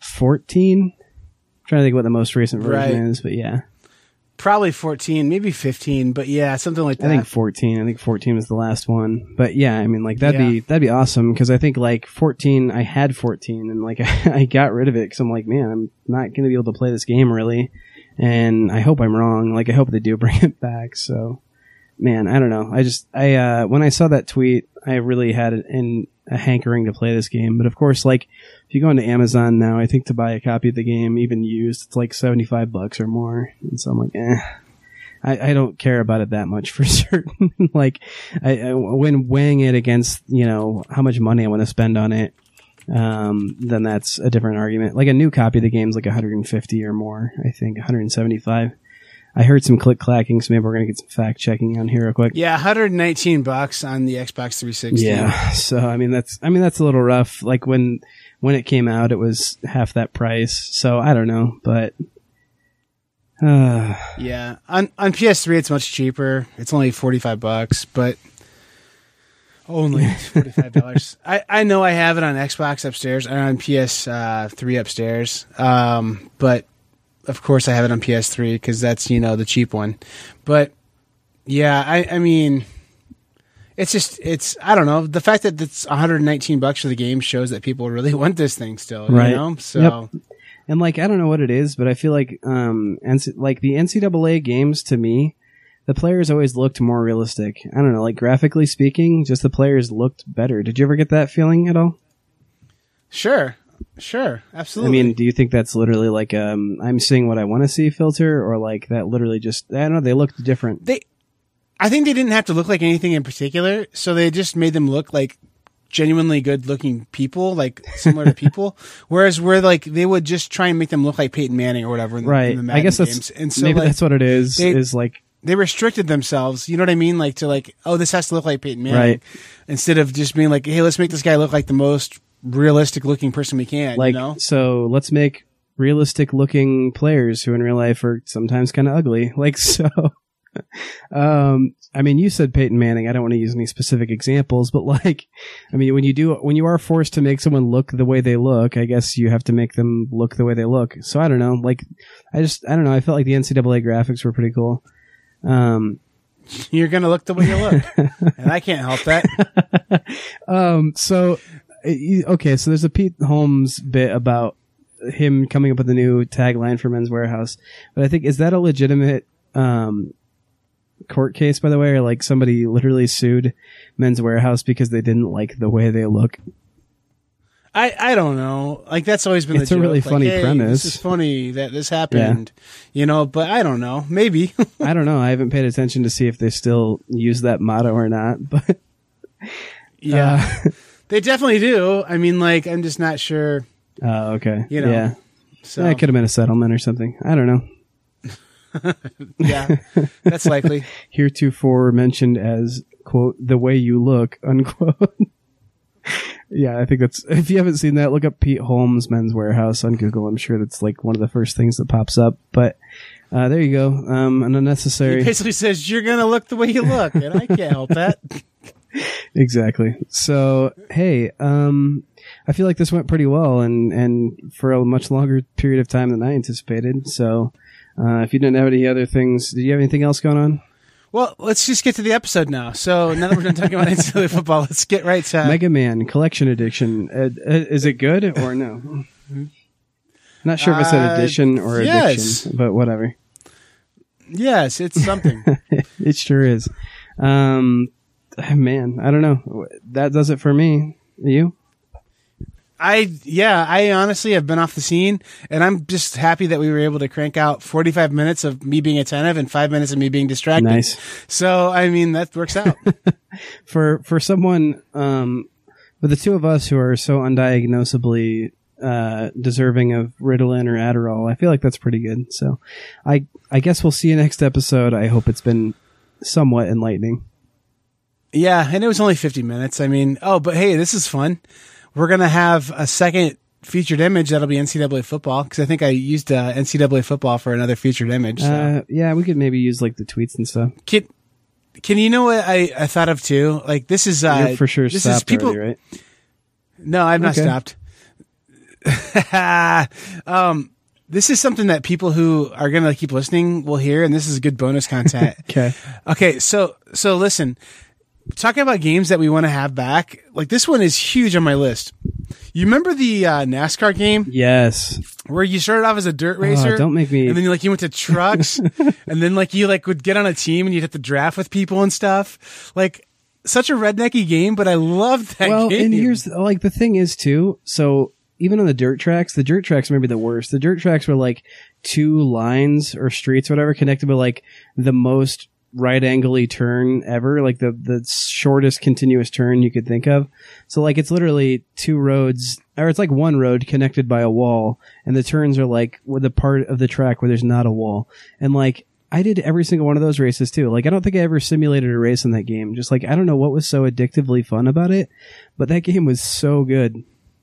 14. I'm trying to think what the most recent version is, but yeah. Probably 14, maybe 15, but yeah, something like that. I think 14. I think 14 was the last one. But yeah, I mean, like that'd be awesome, because I think like 14, I had 14 and like I got rid of it because I'm like, man, I'm not going to be able to play this game really. And I hope I'm wrong. Like, I hope they do bring it back. So, man, I don't know. When I saw that tweet, I really had a hankering to play this game. But of course, like, if you go into Amazon now, I think to buy a copy of the game, even used, it's like $75 or more. And so I'm like, I don't care about it that much for certain. Like, when weighing it against, you know, how much money I want to spend on it, then that's a different argument. Like a new copy of the game's like 150 or more, I think 175. I heard some click clacking, so maybe we're gonna get some fact checking on here real quick. Yeah, $119 on the Xbox 360. Yeah, so I mean that's a little rough. Like when it came out, it was half that price. So I don't know, but yeah, on PS3 it's much cheaper. It's only $45, but only $45. I know I have it on Xbox upstairs and on PS3 upstairs. But of course I have it on PS3 because that's, you know, the cheap one. But yeah, I mean, it's I don't know. The fact that it's $119 for the game shows that people really want this thing still, right. You know? So. Yep. And like, I don't know what it is, but I feel like, like the NCAA games to me, the players always looked more realistic. I don't know, like graphically speaking, just the players looked better. Did you ever get that feeling at all? Sure, absolutely. I mean, do you think that's literally like I'm seeing what I want to see filter, or like that literally just, I don't know, they looked different? I think they didn't have to look like anything in particular, so they just made them look like genuinely good looking people, like similar to people. Whereas like they would just try and make them look like Peyton Manning or whatever in the Madden I guess that's games. And so maybe like, that's what it is. Is like they restricted themselves, you know what I mean? Like to like, oh, this has to look like Peyton Manning. Right. Instead of just being like, hey, let's make this guy look like the most realistic looking person we can, like, you know? So let's make realistic looking players who in real life are sometimes kind of ugly. Like, so, I mean, you said Peyton Manning. I don't want to use any specific examples, but like, I mean, when you are forced to make someone look the way they look, I guess you have to make them look the way they look. So I don't know. Like, I don't know. I felt like the NCAA graphics were pretty cool. You're going to look the way you look, and I can't help that. So, okay. So there's a Pete Holmes bit about him coming up with a new tagline for Men's Warehouse, but I think, is that a legitimate, court case, by the way, or like somebody literally sued Men's Warehouse because they didn't like the way they look? I don't know. Like, that's always been it's the joke. A really like, funny hey, premise. This is funny that this happened, but I don't know. Maybe. I don't know. I haven't paid attention to see if they still use that motto or not, but yeah, they definitely do. I mean, like, I'm just not sure. Oh, okay. Yeah. So that could have been a settlement or something. I don't know. Yeah, that's likely. Heretofore mentioned as, quote, the way you look, unquote. Yeah, I think that's, if you haven't seen that, look up Pete Holmes Men's Warehouse on Google. I'm sure that's like one of the first things that pops up. But there you go. An unnecessary. He basically says, you're going to look the way you look, and I can't help that. Exactly. So, hey, I feel like this went pretty well and for a much longer period of time than I anticipated. So, if you didn't have any other things, did you have anything else going on? Well, let's just get to the episode now. So now that we're done talking about NCAA football, let's get right to Mega Man Collection Edition. Is it good or no? Not sure if it's an edition or addiction, but whatever. Yes, it's something. It sure is. Man, I don't know. That does it for me. You? I honestly have been off the scene, and I'm just happy that we were able to crank out 45 minutes of me being attentive and 5 minutes of me being distracted. Nice. So, I mean, that works out. For someone, with the two of us who are so undiagnosably deserving of Ritalin or Adderall, I feel like that's pretty good. So, I guess we'll see you next episode. I hope it's been somewhat enlightening. Yeah, and it was only 50 minutes. I mean, but hey, this is fun. We're going to have a second featured image that'll be NCAA football, because I think I used NCAA football for another featured image. So. Yeah, we could maybe use like the tweets and stuff. Can you know what I thought of too? Like, this is You're for sure stopped already, right? No, I've not stopped. This is something that people who are going to keep listening will hear, and this is good bonus content. Okay. So listen. Talking about games that we want to have back, like this one is huge on my list. You remember the NASCAR game? Yes. Where you started off as a dirt racer. Don't make me. And then you went to trucks, and then you would get on a team and you'd have to draft with people and stuff. Like, such a rednecky game, but I loved that game. Well, and here's the thing is too. So even on the dirt tracks may be the worst. The dirt tracks were like two lines or streets, or whatever, connected by like the most right angle-y turn ever, like the shortest continuous turn you could think of. So like it's literally two roads, or it's like one road connected by a wall, and the turns are like with the part of the track where there's not a wall. And like I did every single one of those races too. Like I don't think I ever simulated a race in that game. Just like I don't know what was so addictively fun about it, but that game was so good.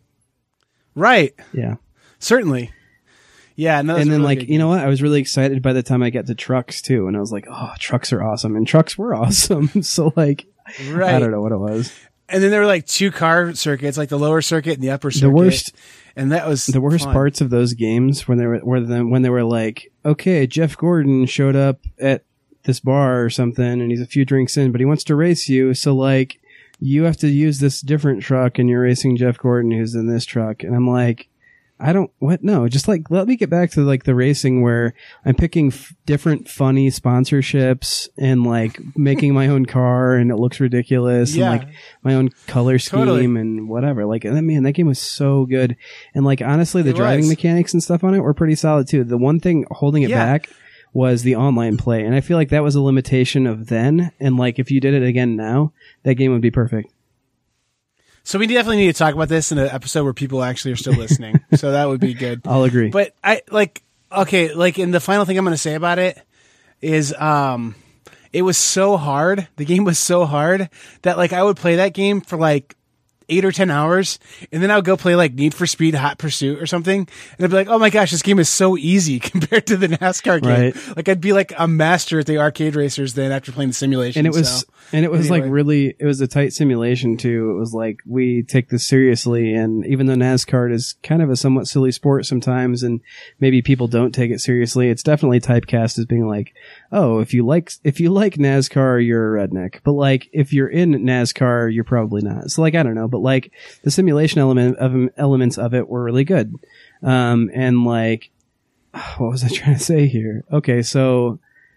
Right. Yeah. Certainly. Yeah, no, and then really like, you know what? I was really excited by the time I got to trucks too. And I was like, oh, trucks are awesome. And trucks were awesome. So like, right. I don't know what it was. And then there were like two car circuits, like the lower circuit and the upper circuit. That was the worst fun. Parts of those games when they were like, okay, Jeff Gordon showed up at this bar or something and he's a few drinks in, but he wants to race you. So like, you have to use this different truck and you're racing Jeff Gordon who's in this truck. And I'm like, no, just like, let me get back to like the racing where I'm picking different funny sponsorships and like making my own car and it looks ridiculous and like my own color scheme and whatever. Like, man, that game was so good. And like, honestly, the driving mechanics and stuff on it were pretty solid too. The one thing holding it back was the online play. And I feel like that was a limitation of then. And like, if you did it again now, that game would be perfect. So we definitely need to talk about this in an episode where people actually are still listening. So that would be good. I'll agree. But and the final thing I'm going to say about it is, it was so hard. The game was so hard that like I would play that game for like 8 or 10 hours, and then I would go play like Need for Speed Hot Pursuit or something, and I'd be like, oh my gosh, this game is so easy compared to the NASCAR game. Right. Like I'd be like a master at the arcade racers then after playing the simulation. And it was like really, it was a tight simulation too. It was like, we take this seriously, and even though NASCAR is kind of a somewhat silly sport sometimes, and maybe people don't take it seriously, it's definitely typecast as being like, oh, if you like NASCAR, you're a redneck. But like, if you're in NASCAR, you're probably not. So like, I don't know, but like the simulation elements of it were really good. And like, what was I trying to say here? Okay, so,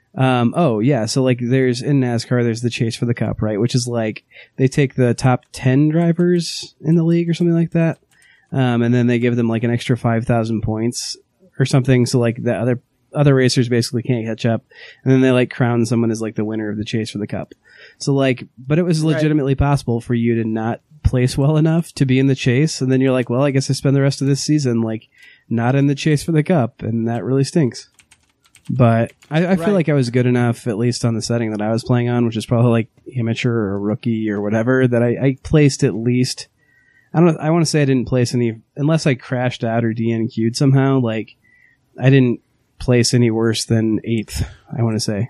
so like there's in NASCAR, there's the chase for the cup, right? Which is like, they take the top 10 drivers in the league or something like that. And then they give them like an extra 5,000 points or something. So like the other racers basically can't catch up. And then they like crown someone as like the winner of the chase for the cup. So like, but it was legitimately possible for you to not place well enough to be in the chase. And then you're like, well, I guess I spend the rest of this season like not in the chase for the cup. And that really stinks. But I feel like I was good enough, at least on the setting that I was playing on, which is probably like amateur or rookie or whatever, that I placed at least, I want to say I didn't place any, unless I crashed out or DNQ'd somehow. Like I didn't place any worse than 8th, I want to say.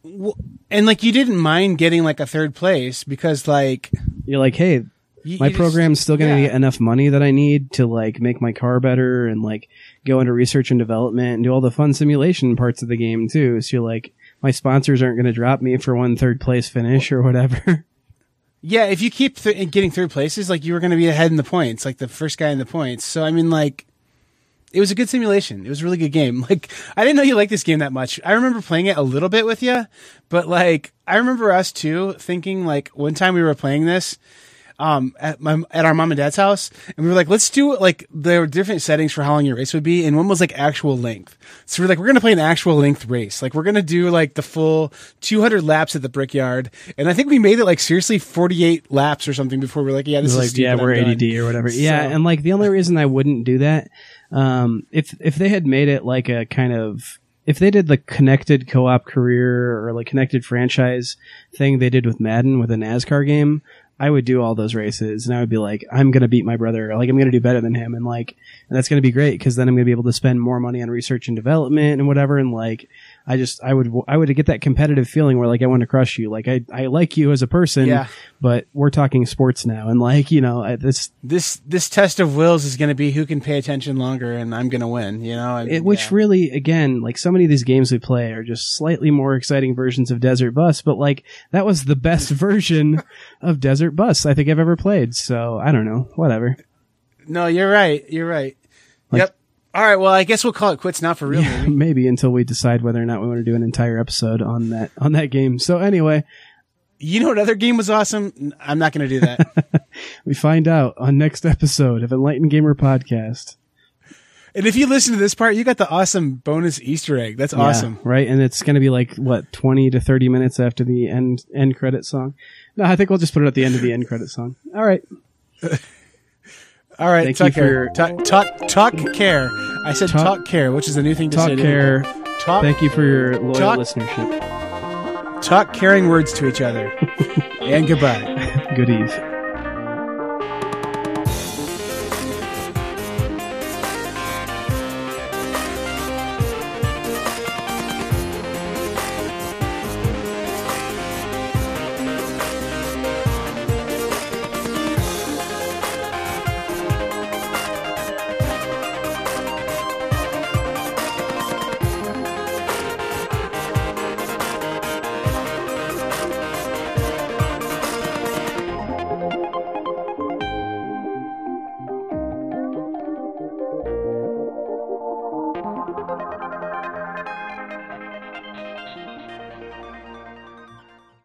And like, you didn't mind getting like a 3rd place because like, you're like, hey, my program's still going to get enough money that I need to like make my car better and like go into research and development and do all the fun simulation parts of the game too. So you're like, my sponsors aren't going to drop me for one 3rd place finish or whatever. Yeah, if you keep getting 3rd places, like you were going to be ahead in the points, like the first guy in the points. So I mean, like, it was a good simulation. It was a really good game. Like, I didn't know you liked this game that much. I remember playing it a little bit with you, but like, I remember us too thinking like one time we were playing this at our mom and dad's house, and we were like, let's do like, there were different settings for how long your race would be, and one was like actual length. So we're like, we're gonna play an actual length race. Like we're gonna do like the full 200 laps at the Brickyard, and I think we made it like seriously 48 laps or something before we were like, yeah, this is like, stupid, yeah, we're ADD or whatever. Yeah, and like the only reason I wouldn't do that, if they had made it like a kind of, if they did the connected co-op career or like connected franchise thing they did with Madden with a NASCAR game, I would do all those races and I would be like, I'm going to beat my brother. Like, I'm going to do better than him. And like, and that's going to be great because then I'm going to be able to spend more money on research and development and whatever. And like, I would get that competitive feeling where like, I want to crush you. Like, I like you as a person, but we're talking sports now. And like, you know, this test of wills is going to be who can pay attention longer and I'm going to win, you know, which really, again, like so many of these games we play are just slightly more exciting versions of Desert Bus, but like that was the best version of Desert Bus I think I've ever played. So I don't know, whatever. No, you're right. Like, yep. All right. Well, I guess we'll call it quits now for real. Yeah, maybe until we decide whether or not we want to do an entire episode on that game. So anyway, you know what other game was awesome? I'm not going to do that. We find out on next episode of Enlightened Gamer Podcast. And if you listen to this part, you got the awesome bonus Easter egg. That's awesome. Right. And it's going to be like, what, 20 to 30 minutes after the end credit song. No, I think we'll just put it at the end of the end credit song. All right. All right. Talk care. Talk care. I said talk care, which is a new thing to say. Talk care. Thank you for your loyal listenership. Talk caring words to each other. And goodbye. Good eve.